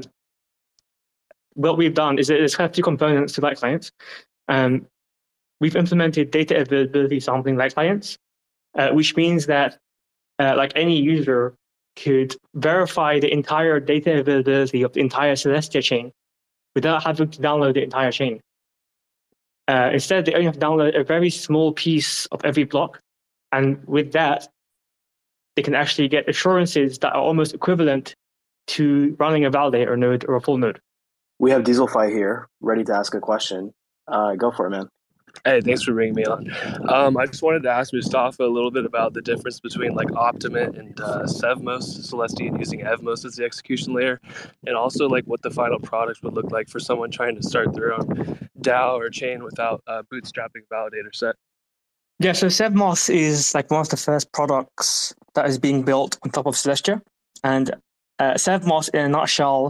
what we've done is there's kind of two components to light clients. Um, we've implemented data availability sampling light clients, uh, which means that uh, like any user could verify the entire data availability of the entire Celestia chain without having to download the entire chain. Uh, instead, they only have to download a very small piece of every block. And with that, they can actually get assurances that are almost equivalent to running a validator node or a full node. We have Dieselfy here, ready to ask a question. Uh, go for it, man. Hey, thanks for bringing me on. Um, I just wanted to ask Mustafa a little bit about the difference between like Optimist and uh, Sevmos, Celestia, and using Evmos as the execution layer, and also like what the final product would look like for someone trying to start their own DAO or chain without uh, bootstrapping validator set. Yeah, so Sevmos is like one of the first products that is being built on top of Celestia, and uh, Sevmos, in a nutshell,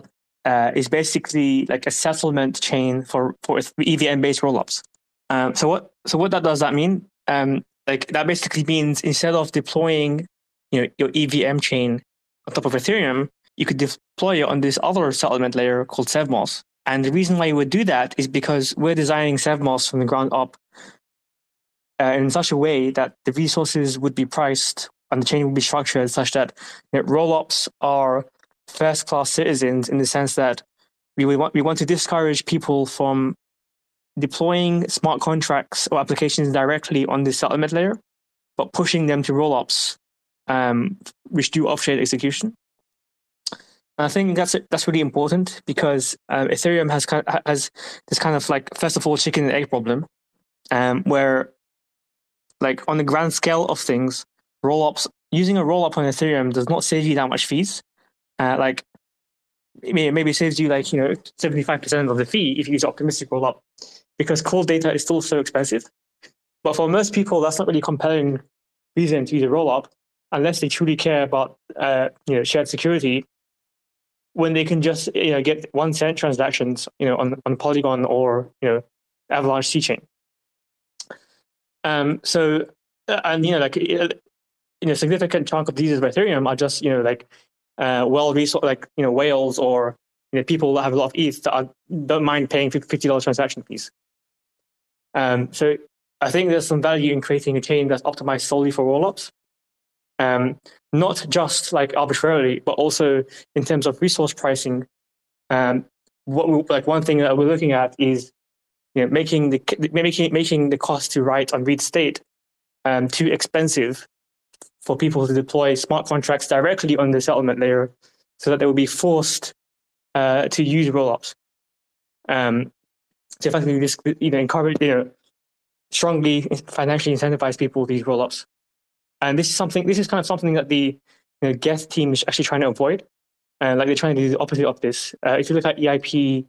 uh, is basically like a settlement chain for for E V M-based rollups. Um, so what so what that does that mean? Um, like that basically means instead of deploying, you know, your E V M chain on top of Ethereum, you could deploy it on this other settlement layer called SevMoss. And the reason why you would do that is because we're designing SevMoss from the ground up uh, in such a way that the resources would be priced and the chain would be structured such that, you know, rollups are first-class citizens in the sense that we, we want we want to discourage people from deploying smart contracts or applications directly on the settlement layer, but pushing them to rollups, um, which do off-chain execution. And I think that's that's really important because um, Ethereum has has this kind of like, first of all, chicken and egg problem, um, where like on the grand scale of things, rollups using a rollup on Ethereum does not save you that much fees. Uh, like maybe it saves you like, you know, seventy-five percent of the fee if you use optimistic rollup, because cold data is still so expensive. But for most people, that's not really compelling reason to use a rollup unless they truly care about uh, you know, shared security, when they can just, you know, get one cent transactions, you know, on, on Polygon or, you know, Avalanche C chain. Um, so, and, you know, like, you know, significant chunk of these of Ethereum are just, you know, like, uh, well resourced, like, you know, whales or, you know, people that have a lot of E T H that are, don't mind paying fifty dollars transaction fees. Um, so I think there's some value in creating a chain that's optimized solely for rollups. Um, not just like arbitrarily, but also in terms of resource pricing. Um, what we, like one thing that we're looking at is, you know, making the making making the cost to write and read state um, too expensive for people to deploy smart contracts directly on the settlement layer, so that they will be forced uh, to use rollups. Um, so effectively, this, you know, encourage, you know, strongly financially incentivize people to use rollups. And this is something. This is kind of something that the, you know, Geth team is actually trying to avoid. And uh, like they're trying to do the opposite of this. Uh, if you look at E I P,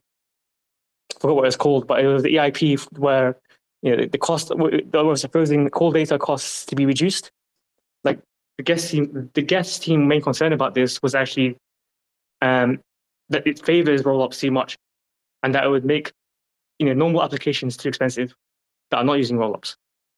I forgot what it's called, but it was the E I P where, you know, the cost that was supposing the cold data costs to be reduced. Like the Geth team, the Geth team main concern about this was actually um, that it favors rollups too much, and that it would make, you know, normal applications too expensive that are not using rollups.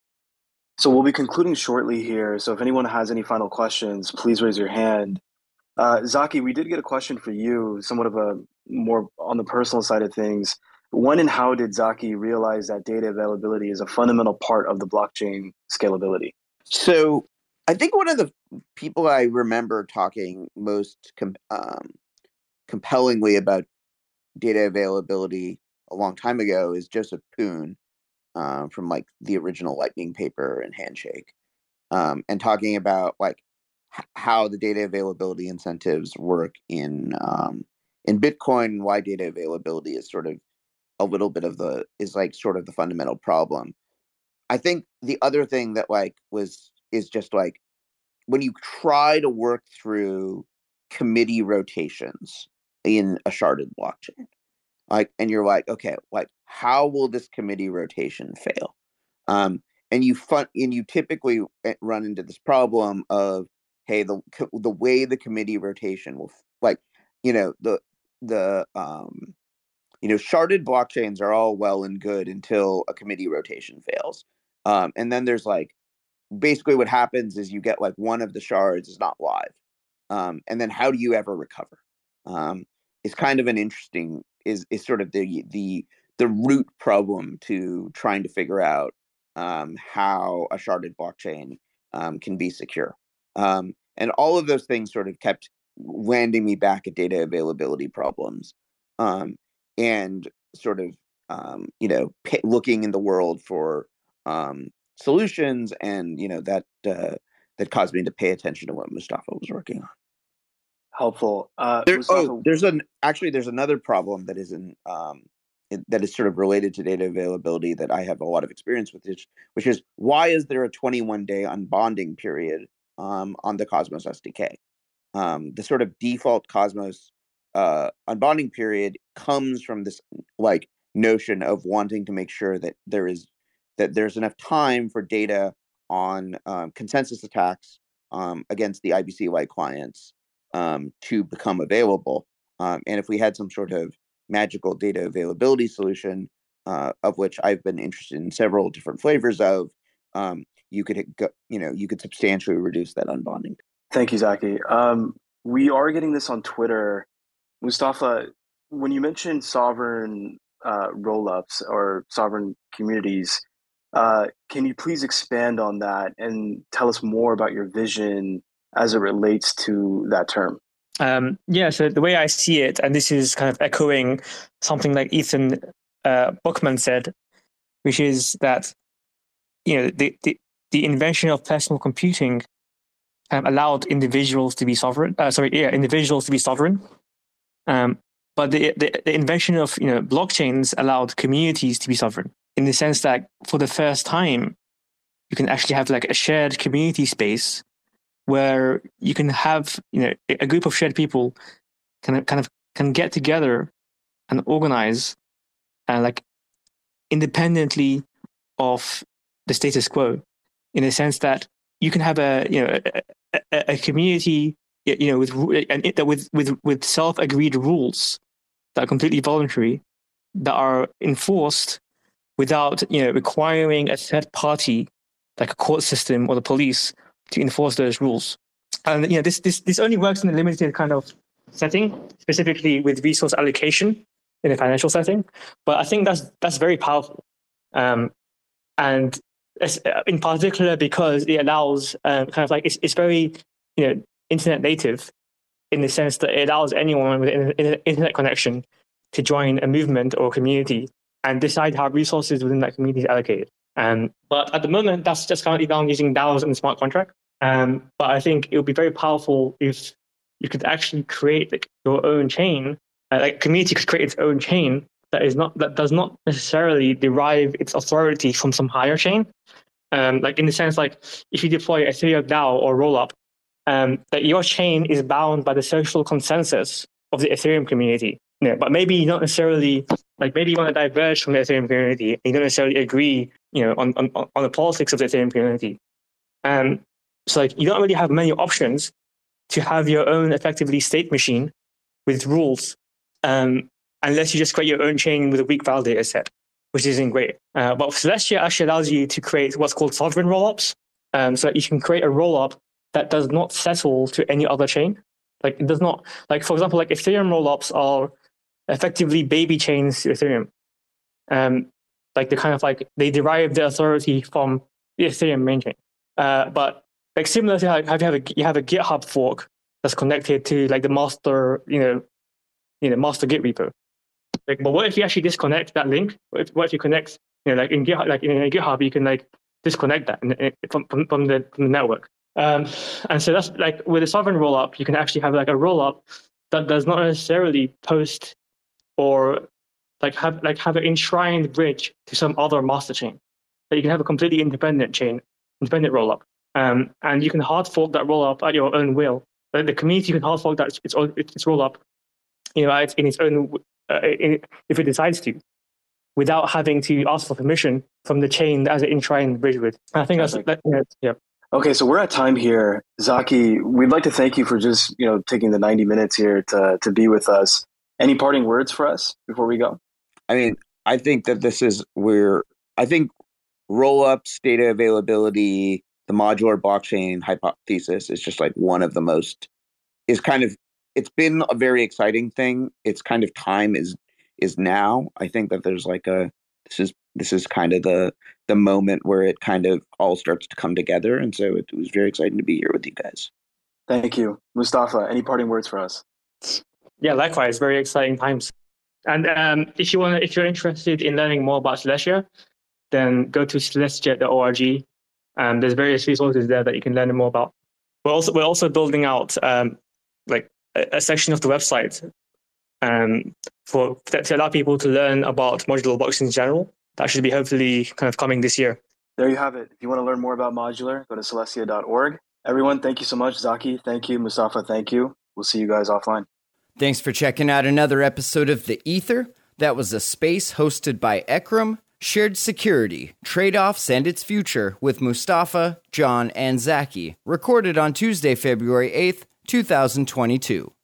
So we'll be concluding shortly here. So if anyone has any final questions, please raise your hand. Uh, Zaki, we did get a question for you, somewhat of a more on the personal side of things. When and how did Zaki realize that data availability is a fundamental part of the blockchain scalability? So I think one of the people I remember talking most com- um, compellingly about data availability a long time ago is Joseph Poon, uh, from like the original Lightning paper and Handshake, um, and talking about like h- how the data availability incentives work in um, in Bitcoin, and why data availability is sort of a little bit of the is like sort of the fundamental problem. I think the other thing that like was is just like when you try to work through committee rotations in a sharded blockchain, like, and you're like, okay, like how will this committee rotation fail? Um, and you fun and you typically run into this problem of, hey, the the way the committee rotation will, like, you know, the the um, you know, sharded blockchains are all well and good until a committee rotation fails, um, and then there's like basically what happens is you get like one of the shards is not live, um, and then how do you ever recover? Um, it's kind of an interesting is is sort of the the the root problem to trying to figure out um, how a sharded blockchain um, can be secure. Um, and all of those things sort of kept landing me back at data availability problems, um, and sort of um, you know p- looking in the world for um, solutions, and you know that uh, that caused me to pay attention to what Mustafa was working on. Helpful. Uh, There, Mustafa, oh, there's an actually there's another problem that is in um, it, that is sort of related to data availability that I have a lot of experience with, which, which is why is there a twenty-one day unbonding period um, on the Cosmos S D K? Um, the sort of default Cosmos uh, unbonding period comes from this like notion of wanting to make sure that there is that there's enough time for data on um, consensus attacks um, against the I B C-like clients um, to become available. Um, and if we had some sort of magical data availability solution, uh, of which I've been interested in several different flavors of, um, you could go, you know, you could substantially reduce that unbonding. Thank you, Zaki. Um, we are getting this on Twitter. Mustafa, when you mentioned sovereign uh, roll-ups or sovereign communities, uh, can you please expand on that and tell us more about your vision as it relates to that term? Um, yeah, so the way I see it, and this is kind of echoing something like Ethan uh, Buchman said, which is that, you know, the, the, the invention of personal computing um, allowed individuals to be sovereign. Uh, sorry, yeah, individuals to be sovereign. Um, but the, the the invention of you know blockchains allowed communities to be sovereign, in the sense that for the first time, you can actually have like a shared community space where you can have you know a group of shared people can kind of can get together and organize, and uh, like independently of the status quo, in the sense that you can have a you know a, a, a community you know with and it, with with with self-agreed rules that are completely voluntary, that are enforced without you know requiring a third party like a court system or the police to enforce those rules. And you know this this this only works in a limited kind of setting, specifically with resource allocation in a financial setting. But I think that's that's very powerful, um, and in particular because it allows um, kind of like it's it's very you know internet native, in the sense that it allows anyone with an internet connection to join a movement or community and decide how resources within that community is allocated. Um, but at the moment, that's just currently done using DAOs and smart contract. Um, but I think it would be very powerful if you could actually create like, your own chain. Uh, like a community could create its own chain that is not that does not necessarily derive its authority from some higher chain. Um, like in the sense, like if you deploy a Ethereum DAO or rollup, um, that your chain is bound by the social consensus of the Ethereum community. You know, but maybe you don't necessarily like maybe you want to diverge from the Ethereum community and you don't necessarily agree, you know, on on, on the politics of the Ethereum community. Um, so like you don't really have many options to have your own effectively state machine with rules, um, unless you just create your own chain with a weak validator set, which isn't great. Uh, but Celestia actually allows you to create what's called sovereign rollups, um, so that you can create a rollup that does not settle to any other chain. Like it does not, like for example, like Ethereum rollups are effectively baby chains to Ethereum. Um, like they kind of like they derive their authority from the Ethereum main chain. Uh, but like similar to how you have a you have a GitHub fork that's connected to like the master, you know, you know, master Git repo. Like, but what if you actually disconnect that link? What if, what if you connect, you know, like in GitHub, like in GitHub, you can like disconnect that in, in, from, from from the from the network. Um, and so that's like with a sovereign rollup, you can actually have like a rollup that does not necessarily post or like have like have an enshrined bridge to some other master chain. But you can have a completely independent chain, independent rollup, um, and you can hard fork that rollup at your own will. But the community can hard fork that its its rollup, you know, in its own uh, in, if it decides to, without having to ask for permission from the chain that has an enshrined bridge with. And I think that's that, yeah. yeah. Okay, so we're at time here. Zaki, we'd like to thank you for just, you know, taking the ninety minutes here to to be with us. Any parting words for us before we go? I mean, I think that this is where I think roll-ups, data availability, the modular blockchain hypothesis is just like one of the most, is kind of, it's been a very exciting thing. It's kind of time is is now. I think that there's like a, this is this is kind of the the moment where it kind of all starts to come together. And so it, it was very exciting to be here with you guys. Thank you. Mustafa, any parting words for us? Yeah, likewise, very exciting times. And um, if you want to, if you're interested in learning more about Celestia, then go to celestia dot org. Um, there's various resources there that you can learn more about. We're also we're also building out um, like a, a section of the website um, for to allow people to learn about modular blockchains in general. That should be hopefully kind of coming this year. There you have it. If you want to learn more about modular, go to celestia dot org. Everyone, thank you so much. Zaki, thank you. Mustafa, thank you. We'll see you guys offline. Thanks for checking out another episode of The Ether. That was a space hosted by Ekram, Shared Security, Trade-Offs and Its Future with Mustafa, John, and Zaki, recorded on Tuesday, February eighth, twenty twenty-two.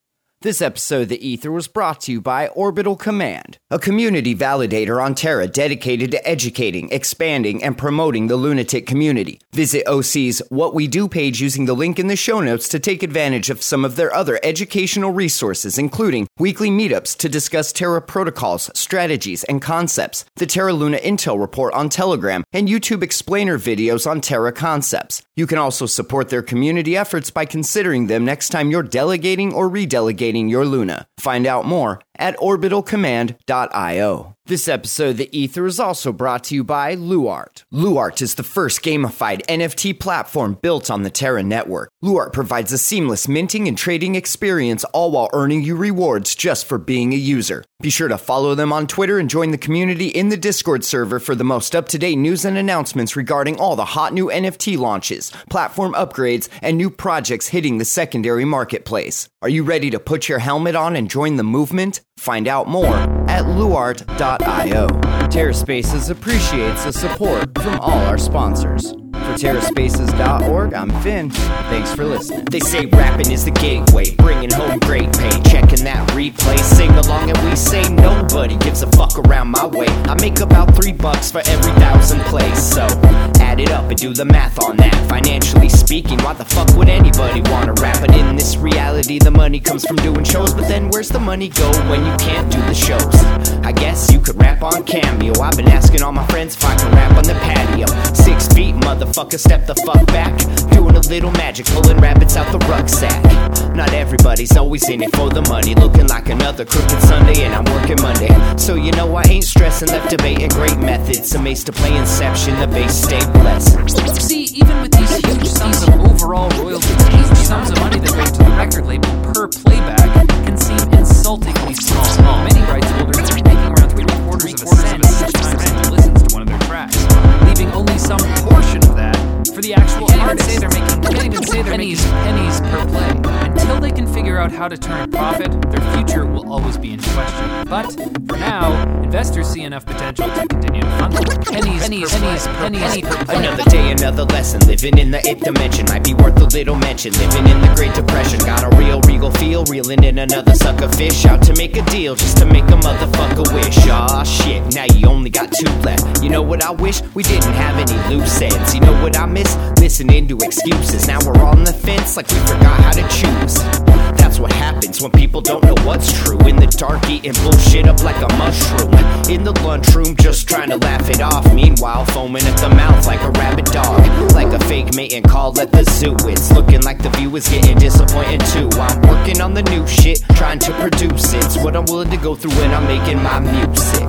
This episode of The Ether was brought to you by Orbital Command, a community validator on Terra dedicated to educating, expanding, and promoting the lunatic community. Visit O C's What We Do page using the link in the show notes to take advantage of some of their other educational resources, including weekly meetups to discuss Terra protocols, strategies, and concepts, the Terra Luna Intel Report on Telegram, and YouTube explainer videos on Terra concepts. You can also support their community efforts by considering them next time you're delegating or redelegating your Luna. Find out more at orbital command dot io. This episode of The Ether is also brought to you by Luart. Luart is the first gamified N F T platform built on the Terra network. Luart provides a seamless minting and trading experience, all while earning you rewards just for being a user. Be sure to follow them on Twitter and join the community in the Discord server for the most up-to-date news and announcements regarding all the hot new N F T launches, platform upgrades, and new projects hitting the secondary marketplace. Are you ready to put your helmet on and join the movement? Find out more at luart dot io. TerraSpaces appreciates the support from all our sponsors. For terraspaces dot org, I'm Finn. Thanks for listening. They say rapping is the gateway, bringing home great pay. Checking that replay, sing along and we say nobody gives a fuck around my way. I make about three bucks for every thousand plays, so add it up and do the math on that. Financially speaking, why the fuck would anybody wanna rap? But in this reality, the money comes from doing shows. But then where's the money go when you can't do the shows? I guess you could rap on Cameo. I've been asking all my friends if I can rap on the patio. Six feet, motherfucker, step the fuck back. Doing a little magic, pulling rabbits out the rucksack. Not everybody's always in it for the money. Looking like another crooked Sunday and I'm working Monday. So you know I ain't stressing, left debating great methods. Amazed to play Inception, the bass stay blessed. See, even with these huge sums of overall royalties, these sums of money that go to the record label per playback can seem insultingly small. Many rights holders are making around three quarters of a cent each time someone listens to one of their tracks, leaving only some portion of that for the actual artist. Say they're making, can't even say they're pennies, pennies per play. Until they can figure out how to turn a profit, their future will always be in question. But for now, investors see enough potential to continue to fund them. Pennies, pennies, per pennies, play. pennies, pennies per play. Another day, another lesson. Living in the eighth dimension might be worth a little mention. Living in the Great Depression, got a real regal feel. Reeling in another sucker fish, out to make a deal just to make a motherfucker wish. Aw shit, now you only got two left. You know what I wish? We didn't have any loose ends. You know what I miss? Listening to excuses. Now we're on the fence like we forgot how to choose. That's what happens when people don't know what's true. In the dark, eating bullshit up like a mushroom. In the lunchroom, just trying to laugh it off. Meanwhile, foaming at the mouth like a rabid dog. Like a fake mating call at the zoo. It's looking like the view is getting disappointing too. I'm working on the new shit, trying to produce it. It's what I'm willing to go through when I'm making my music.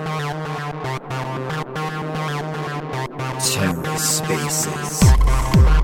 TerraSpaces.